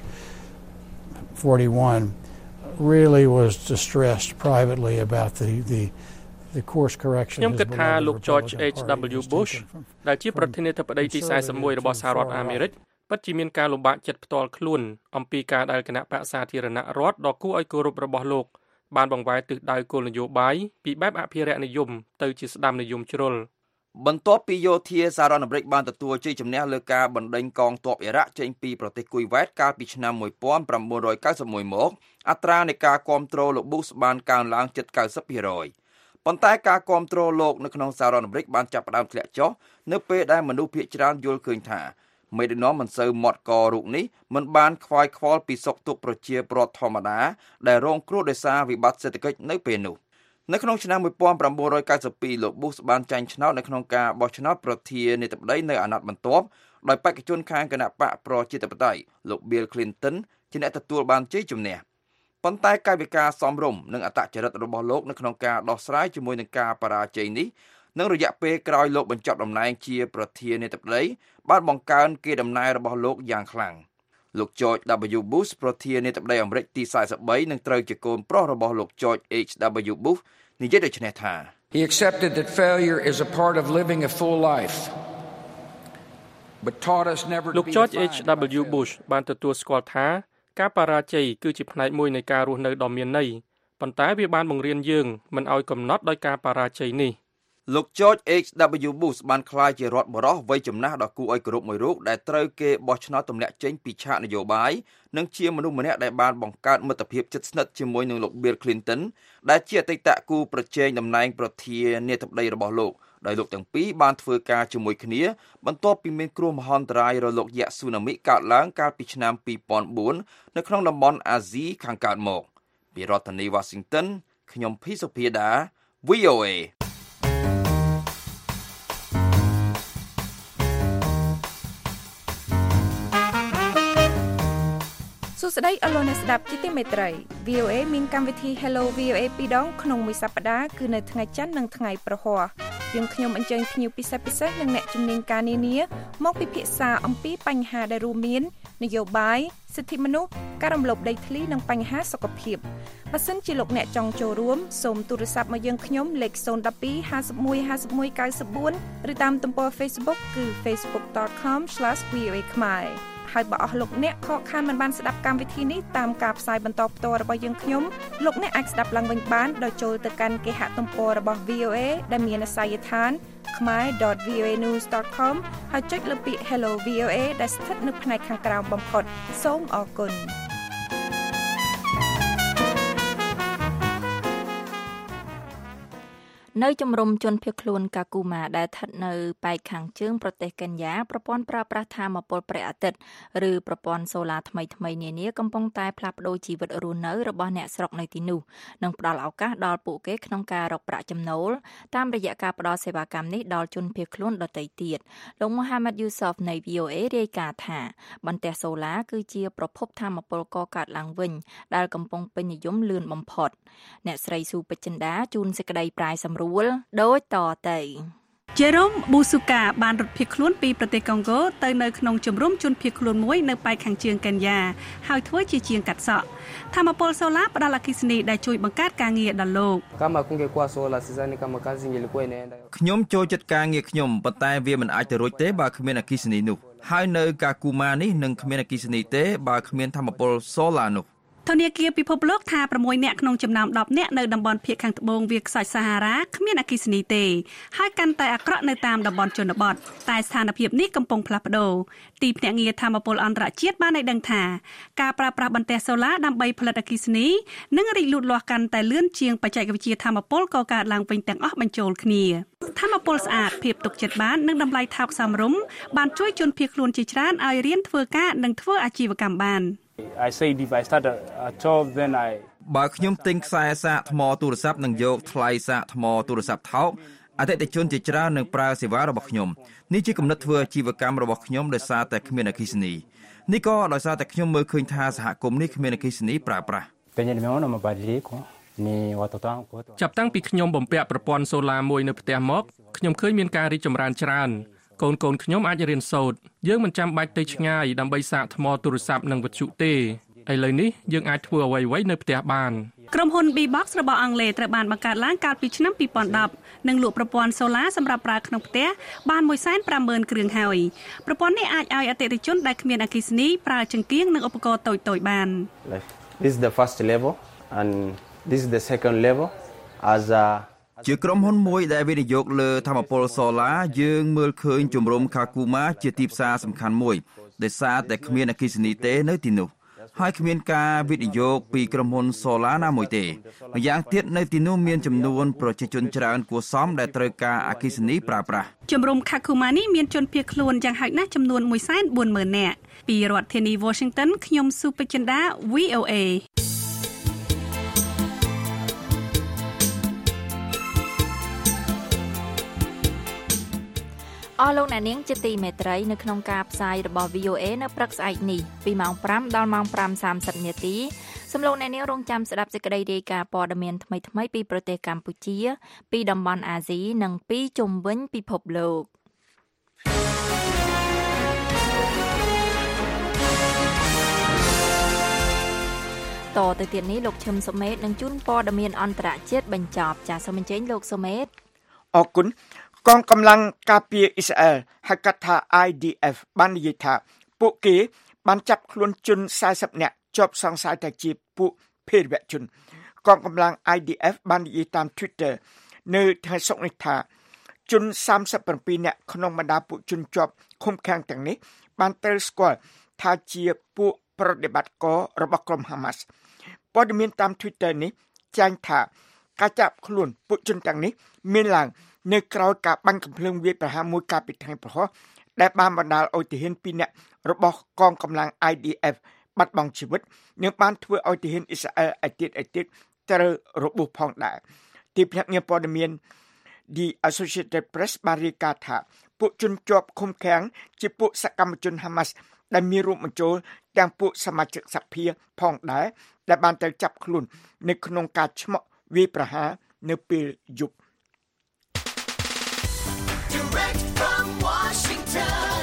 forty-one really was distressed privately about the the the course correction ខ្ញុំគិតថាលោក George H W Bush ដែលជាប្រធានាធិបតីទីforty-oneរបស់សហរដ្ឋអាមេរិកពិតជាមានការលំបាកចិត្តផ្ទាល់ខ្លួនអំពីការដែលគណៈបក្សសាធារណរដ្ឋដ៏គួរឲ្យគោរពរបស់លោកបានបង្វែរទិសដៅគោលនយោបាយពីបែបអភិរក្សនិយមទៅជាស្ដាំនិយមជ្រុលបន្ទាប់ពីយោធាសហរដ្ឋអាមេរិកបានទទួលជ័យជំនះលើការបណ្ដេញកងទ័ពអ៊ីរ៉ាក់ចេញពីប្រទេសគូវ៉ែតកាលពីឆ្នាំnineteen ninety-oneមកអត្រានៃការគាំទ្រលោក Bush បានកើនឡើងជិតninety percent ប៉ុន្តែការគ្រប់គ្រងលោកនៅក្នុងសហរដ្ឋអាមេរិកបានចាប់ផ្ដើមធ្លាក់ចុះនៅពេលដែលមនុស្សភាគច្រើនយល់ឃើញថាមេដឹកនាំមិនសូវមាត់ករូបនេះមិនបានខ្វាយខ្វល់ពីសុខទុក្ខប្រជាពលរដ្ឋធម្មតាដែលរងគ្រោះដោយសារវិបត្តិសេដ្ឋកិច្ចនៅពេលនោះនៅក្នុងឆ្នាំmột nghìn chín trăm chín mươi haiលោក Bush បានចាញ់ឆ្នោតនៅក្នុងការបោះឆ្នោតប្រធានាធិបតីនៅអាណត្តិបន្ទាប់ដោយបេក្ខជនខាងគណបក្សប្រជាធិបតេយ្យលោក Bill Clinton ជាអ្នកទទួលបានជ័យជំនះប៉ុន្តែកាយវិការសមរម្យនិងអត្តចរិតរបស់លោកនៅក្នុងការដោះស្រាយជាមួយនឹងការបរាជ័យនេះនឹងរយៈពេលក្រោយលោកបញ្ចប់តំណែងជាប្រធានាធិបតីបានបង្កើនកេរដំណែលរបស់លោកយ៉ាងខ្លាំងលោក George W Bush ប្រធានាធិបតីអាមេរិកទីสี่สิบสามនឹងត្រូវជាកូនប្រុសរបស់លោក George H W Bush និយាយដូចនេះថា He accepted that failure is a part of living a full life but taught us never to be លោក George H W Bush បានទទួលស្គាល់ថាការបរាជ័យគឺជាផ្នែកមួយនៃការរស់នៅដ៏មានន័យប៉ុន្តែវាបានបង្រៀនយើងមិនឲ្យកំណត់ដោយការបរាជ័យនេះលោក George H W Bush បានក្លាយជារដ្ឋបរិះវ័យចំណាស់ដ៏គួរឲ្យគោរពមួយរូបដែលត្រូវគេបោះឆ្នោតទម្លាក់ចេញពីឆាកនយោបាយនិងជាមនុស្សម្នាក់ដែលបានបង្កើតមិត្តភាពជិតស្និទ្ធជាមួយនឹងលោក Bill Clinton ដែលជាអតីតគូប្រជែងតំណែងប្រធានាធិបតីរបស់លោកដោយលោកទាំងពីរបានធ្វើការជាមួយគ្នាបន្ទាប់ពីមានគ្រោះមហន្តរាយរលកយក្សស៊ូណាមីកើតឡើងកាលពីឆ្នាំtwo thousand fourនៅក្នុងតំបន់អាស៊ីខាងកើតមកពីរដ្ឋធានី Washington ខ្ញុំភីសុភាដា V O A សួស្តីអស់លោកអ្នកស្ដាប់ជាទីមេត្រី V O A មានកម្មវិធី Hello វី អូ เอ ពីរដងក្នុងមួយសប្តាហ៍គឺនៅថ្ងៃច័ន្ទនិងថ្ងៃប្រហ័សយើងខ្ញុំអញ្ជើញភ្ញៀវពិសេសពិសេសនិងអ្នកជំនាញការនានាមកពិភាក្សាអំពីបញ្ហាដែលរួមមាននយោបាយសិទ្ធិមនុស្សការរំលោភដីធ្លីនិងបញ្ហាសុខភាពបើសិនជាលោកអ្នកចង់ចូលរួមសូមទូរស័ព្ទមកយើងខ្ញុំលេខzero one two five one five one nine fourឬតាមទំព័រ Facebook គឺ facebook dot com slash v o a khmerហើយបើអស់លោកអ្នកខកខានមិនបានស្ដាប់កម្មវិធីនេះតាមការផ្សាយបន្តផ្ទាល់របស់យើងខ្ញុំលោកអ្នកអាចស្ដាប់ឡើងវិញបានដោយចូលទៅកាន់គេហទំព័ររបស់ V O A ដែលមានអាសយដ្ឋាន khmer dot v o a news dot com ហើយចុចលើពាក្យ Hello វី អូ เอ ដែលស្ថិតនៅផ្នែកខាងក្រោមបំផុតសូមអរគុណនៅជំរំជនភៀសខ្លួនកាគូម៉ាដែលស្ថិតនៅប៉ែកខាងជើងប្រទេសកេនយ៉ាប្រព័ន្ធប្រើប្រាស់ថាមពលព្រះអាទិត្យឬប្រព័ន្ធសូឡាថ្មីថ្មីនានាកំពុងតែផ្លាស់ប្ដូរជីវិតរស់នៅរបស់អ្នកស្រុកនៅទីនោះនិងផ្ដល់ឱកាសដល់ពួកគេក្នុងការរកប្រាក់ចំណូលតាមរយៈការផ្ដល់សេវាកម្មនេះដល់ជនភៀសខ្លួនដទៃទៀតលោក Mohammed Yusuf នៃ V O A រាយការណ៍ថាបន្ទះសូឡាគឺជាប្រភពថាមពលកកើតឡើងវិញដែលកំពុងពេញនិយមលឿនបំផុតអ្នកស្រីស៊ូពេជ្រចិន្តាជូនសេចក្តីប្រាយសម្រួលដូចតទៅ Jerome Busuka បានរត់ភៀសខ្លួនពីប្រទេសកុងហ្គោទៅនៅក្នុងជំរំជនភៀសខ្លួនមួយនៅប៉ែកខាងជើងកេនយ៉ាហើយធ្វើជាជាងកាត់សក់ថាមពលសូឡាផ្ដល់អគ្គិសនីដែលជួយបង្កើតការងារដល់លោកខ្ញុំចូលចិត្តការងារខ្ញុំប៉ុន្តែវាមិនអាចទៅរួចទេបើគ្មានអគ្គិសនីនោះហើយនៅកាគូម៉ានេះនឹងគ្មានអគ្គិសនីទេបើគ្មានថាមពលសូឡានោះធនាគារពិភពលោកថាsixនាក់ក្នុងចំណោមtenនាក់នៅតំបន់ភាគខាងត្បូងវាលខ្សាច់សាហារ៉ាគ្មានអគ្គិសនីទេហើយកាន់តែអាក្រក់នៅតាមតំបន់ជនបទតែស្ថានភាពនេះកំពុងផ្លាស់ប្ដូរទីភ្នាក់ងារថាមពលអន្តរជាតិបានឲ្យដឹងថាការប្រើប្រាស់បន្ទះសូឡាដើម្បីផលិតអគ្គិសនីនឹងរីកលូតលាស់កាន់តែលឿនជាងបច្ចេកវិទ្យាថាមពលកកើតឡើងវិញទាំងអស់បញ្ចូលគ្នាថាមពលស្អាតភាពទុកចិត្តបាននិងតម្លៃថោកសមរម្យបានជួយជនភៀសខ្លួនជាច្រើនឲ្យរៀនធ្វើការនិងធ្វើអាជីវកម្មបាន I say if I start a, a job then I បើខ្ញុំទិញខ្សែសាកថ្មទូរស័ព្ទនិងយកថ្លៃសាកថ្មទូរស័ព្ទថោកអតិថិជនជាច្រើននឹងប្រើសេវារបស់ខ្ញុំនេះជាគំនិតធ្វើអាជីវកម្មរបស់ខ្ញុំដោយសារតែគ្មានអគ្គិសនីនេះក៏ដោយសារតែខ្ញុំមើលឃើញថាសហគមន៍នេះគ្មានអគ្គិសនីប្រើប្រាស់ចាប់តាំងពីខ្ញុំបំពាក់ប្រព័ន្ធសូឡាមួយនៅផ្ទះមកខ្ញុំឃើញមានការរីកចម្រើនច្រើនកូនកូនខ្ញុំអាចរៀនសូត្រយើងមិនចាំបាច់ទៅឆ្ងាយដើម្បីសាកថ្មទូរស័ព្ទនិងវិទ្យុទេឥឡូវនេះយើងអាចធ្វើអ្វីៗនៅផ្ទះបានក្រុមហ៊ុន B-Box របស់អង់គ្លេសត្រូវបានបង្កើតឡើងកាលពីឆ្នាំtwo thousand tenនិងលក់ប្រព័ន្ធសូឡាសម្រាប់ប្រើក្នុងផ្ទះបានone hundred fifty thousandគ្រឿងហើយប្រព័ន្ធនេះអាចឲ្យអតិថិជនដែលគ្មានអគ្គិសនីប្រើចង្កៀងនិងឧបករណ៍តូចៗបាន This is the first level and this is the second level as a ជាក្រុមហ៊ុនមួយដែលវិនិយោគលើថាមពលសូឡាយើងមើលឃើញជំរំខាគូម៉ាជាទីផ្សារសំខាន់មួយដោយសារតែគ្មានអគ្គិសនីទេនៅទីនោះហើយគ្មានការវិនិយោគពីក្រុមហ៊ុន Solar ណាមួយទេម្យ៉ាងទៀតនៅទីនោះមានចំនួនប្រជាជនច្រើនគួរសមដែលត្រូវការអគ្គិសនីប្រើប្រាស់ជំរំ Kakuma នេះមានជនភៀសខ្លួនយ៉ាងហោចណាស់ចំនួន មួយសែនបួនម៉ឺន នាក់ពីរដ្ឋធានី Washington ខ្ញុំសុបចិន្តា វី អូ เอអស់លោកអ្នកនាងជាទីមេត្រីនៅក្នុងការផ្សាយរបស់ វី អូ เอ នៅព្រឹកស្អែកនេះពីម៉ោងប្រាំដល់ម៉ោងប្រាំសាមសិបនាទីសូមលោកអ្នកនាងរងចាំស្ដាប់សេចក្តីរាយការណ៍ព័ត៌មានថ្មីៗពីប្រទេសកម្ពុជាពីតំបន់អាស៊ីនិងពីជុំវិញពិភពលោកតទៅទៀតនេះលោកឈឹមសុមេតនឹងជូនព័ត៌មានអន្តរជាតិបញ្ចប់ចាសសូមអញ្ជើញលោកសុមេតអរគុណកងកម្លាំងការពារអ៊ីស្រាអែលហៅកាត់ថា ไอ ดี เอฟ បាននិយាយថាពួកគេបានចាប់ខ្លួនជនសែសិបនាក់ជាប់សង្ស័យថាជាពួកភេរវជន កងកម្លាំង ไอ ดี เอฟ បាននិយាយតាម Twitter នៅថ្ងៃសុក្រនេះថាជនសាមសិបប្រាំពីរនាក់ក្នុងបរ្យាពួកជនជាប់ឃុំឃាំងទាំងនេះបានត្រូវស្គាល់ថាជាពួកប្រតិបត្តិការរបស់ក្រុម Hamas ព័ត៌មានតាម Twitter នេះចែងថាការចាប់ខ្លួនពួកជនទាំងនេះមានឡើងនៅក្រៅការបាញ់កំភ្លើងវាយប្រហារមួយកាលពីថ្ងៃព្រហស្បតិ៍ដែលបានបណ្ដាលឲ្យទាហានពីរនាក់របស់កងកម្លាំង ไอ ดี เอฟ បាត់បង់ជីវិតនិងបានធ្វើឲ្យទាហានអ៊ីស្រាអែលឯទៀតឯទៀតត្រូវរបួសផងដែរទីភ្នាក់ងារព័ត៌មាន The Associated Press បានរាយការណ៍ថាពួកជនជាប់ឃុំឃាំងជាពួកសកម្មជន Hamas ដែលមានរួមបញ្ចូលទាំងពួកសមាជិកសភាផងដែរដែលបានត្រូវចាប់ខ្លួននៅក្នុងការឆ្មក់វាយប្រហារនៅពេលយប់ Direct from Washington,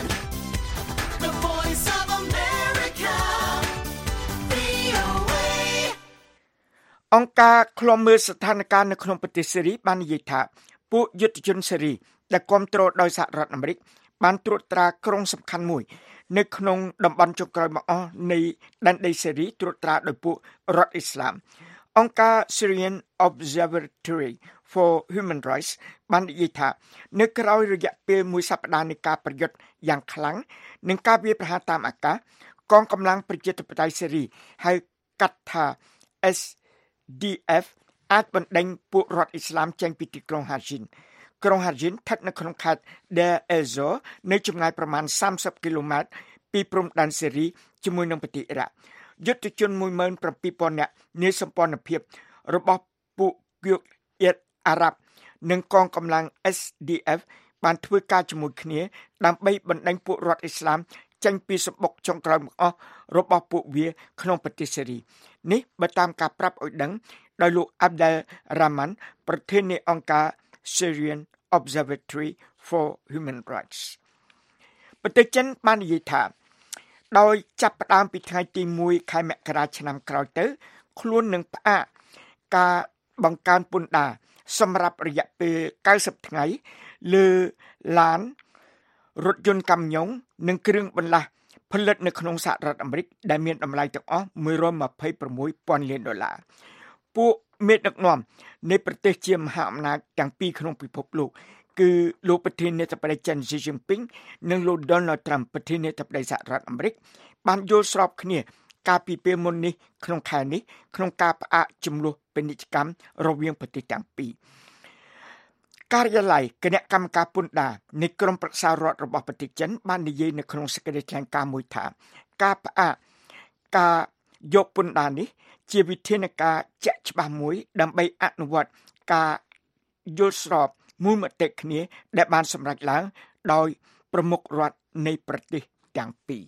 the voice of America, វី អូ เอអង្គការឃ្លាំមើលស្ថានភាពនៅក្នុងប្រទេសសេរីបាននិយាយថាពួកយុទ្ធជនសេរីដែលគាំទ្រដោយសហរដ្ឋអាមេរិកបានត្រួតត្រាក្រុងសំខាន់មួយនៅក្នុងតំបន់ចុងក្រោយមកអស់នៃដែនដីសេរីត្រួតត្រាដោយពួករដ្ឋអ៊ីស្លាមអង្គការ Syrian Observatory for Human Rights បាននិយាយថានៅក្រៅរយៈពេលមួយសប្តាហ៍នៃការប្រយុទ្ធយ៉ាងខ្លាំងនិងការវាយប្រហារតាមអាកាសកងកម្លាំងប្រជាធិបតេយ្យសេរីហៅកាត់ថា เอส ดี เอฟ អាចបណ្ដេញពួករដ្ឋអ៊ីស្លាមចេញពីទីក្រុង Hajin ក្រុង Hajin ស្ថិតនៅក្នុងខេត្ត Deir ez-Zor នៅចម្ងាយប្រមាណសាមសិបគីឡូម៉ែត្រពីព្រំដែនសេរីជាមួយនឹងប្រទេសអ៊ីរ៉ាក់យុទ្ធជនមួយម៉ឺនប្រាំពីរពាន់នាក់នាសម្ព័ន្ធភាពរបស់ពួកយកអ៊ីអារ៉ាប់និងកងកម្លាំង เอส ดี เอฟ បានធ្វើការជាមួយគ្នាដើម្បីបណ្ដេញពួករដ្ឋអ៊ីស្លាមចេញពីសម្បុកចុងក្រោយមកអស់របស់ពួកវាក្នុងប្រទេសសេរីនេះបើតាមការប្រាប់ឲ្យដឹងដោយលោក Abdel Rahman ប្រធាននៃអង្គការ Syrian Observatory for Human Rights ប្រទេសចិនបាននិយាយថាដោយចាប់ផ្ដើមពីថ្ងៃទីមួយខែមករាឆ្នាំក្រោយទៅខ្លួននឹងផ្អាកការបង្កើនពន្ធដារសម្រាប់រយៈពេលកៅសិបថ្ងៃលើឡានរថយន្តកាំយ៉ុងនិងគ្រឿងបន្លាស់ផលិតនៅក្នុងសហរដ្ឋអាមេរិកដែលមានតម្លៃទាំងអស់មួយរយម្ភៃប្រាំមួយពាន់លានដុល្លារពួកមេដឹកនាំនៃប្រទេសជាមហាអំណាចទាំងពីរក្នុងពិភពលោកគឺលោកប្រធានាធិបតីចិន Xi Jinping និងលោក Donald Trump ប្រធានាធិបតីសហរដ្ឋអាមេរិកបានយល់ស្របគ្នាកាលពីពេលមុននេះក្នុងខែនេះក្នុងការផ្អាកចំនួនពាណិជ្ជកម្មរវាងប្រទេសទាំងពីរការិយាល័យគណៈកម្មការពន្ធដារនៃក្រមប្រឹក្សារដ្ឋរបស់ប្រទេសចិនបាននិយាយនៅក្នុងសេចក្តីថ្លែងការណ៍មួយថាការផ្អាកការយកពន្ធដារនេះជាវិធានការជាក់ច្បាស់មួយដើម្បីអនុវត្តការយល់ស្របមូលមតិគ្នាដែលបានសម្រេចឡើងដោយប្រមុខរដ្ឋនៃប្រទេសទាំងពីរ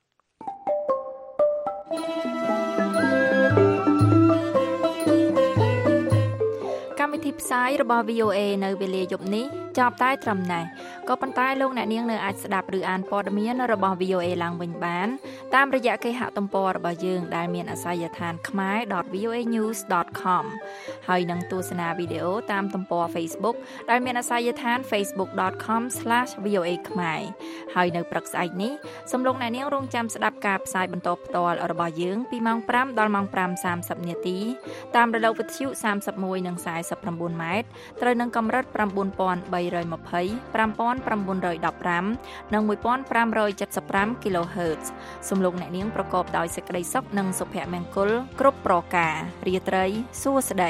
កម្មវិធីផ្សាយរបស់ វី អូ เอ នៅវេលាយប់នេះចប់តែត្រឹមណេះក៏ប៉ុន្តែលោកអ្នកនាងនៅអាចស្ដាប់ឬអានព័ត៌មានរបស់ វី អូ เอ ឡើងវិញបានតាមរយៈគេហទំព័ររបស់យើងដែលមានអាសយដ្ឋាន khmae ដត វី អូ เอ ញូស ដត com ហើយនឹងទស្សនាវីដេអូតាមទំព័រ Facebook ដែលមានអាសយដ្ឋាន facebook.com/វី អូ เอ khmae ហើយនៅព្រឹកស្អែកនេះសូមលោកអ្នកនាងរងចាំស្ដាប់ការផ្សាយបន្តផ្ទាល់របស់យើងពីម៉ោងប្រាំដល់ម៉ោងប្រាំសាមសិបនាទីតាមរលកវិទ្យុសាមសិបមួយនិងខ្សែ nineម៉ែត្រត្រូវនឹងកម្រិតnine thousand three hundred twenty, five thousand nine hundred fifteen និងone thousand five hundred seventy-five គីឡូហឺតซ์ សំលោកអ្នកនាងប្រកបដោយសេចក្តីសុខនិងសុភមង្គលគ្រប់ប្រការរាត្រីសួស្តី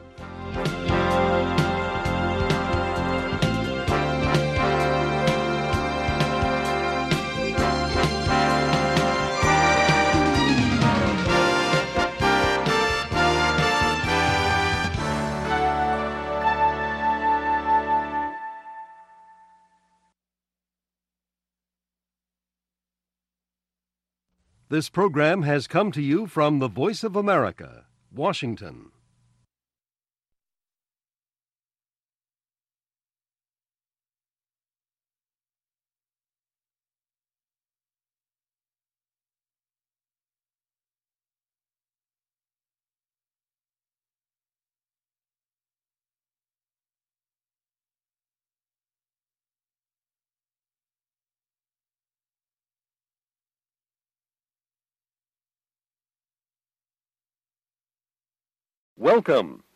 This program has come to you from the Voice of America, Washington. Welcome.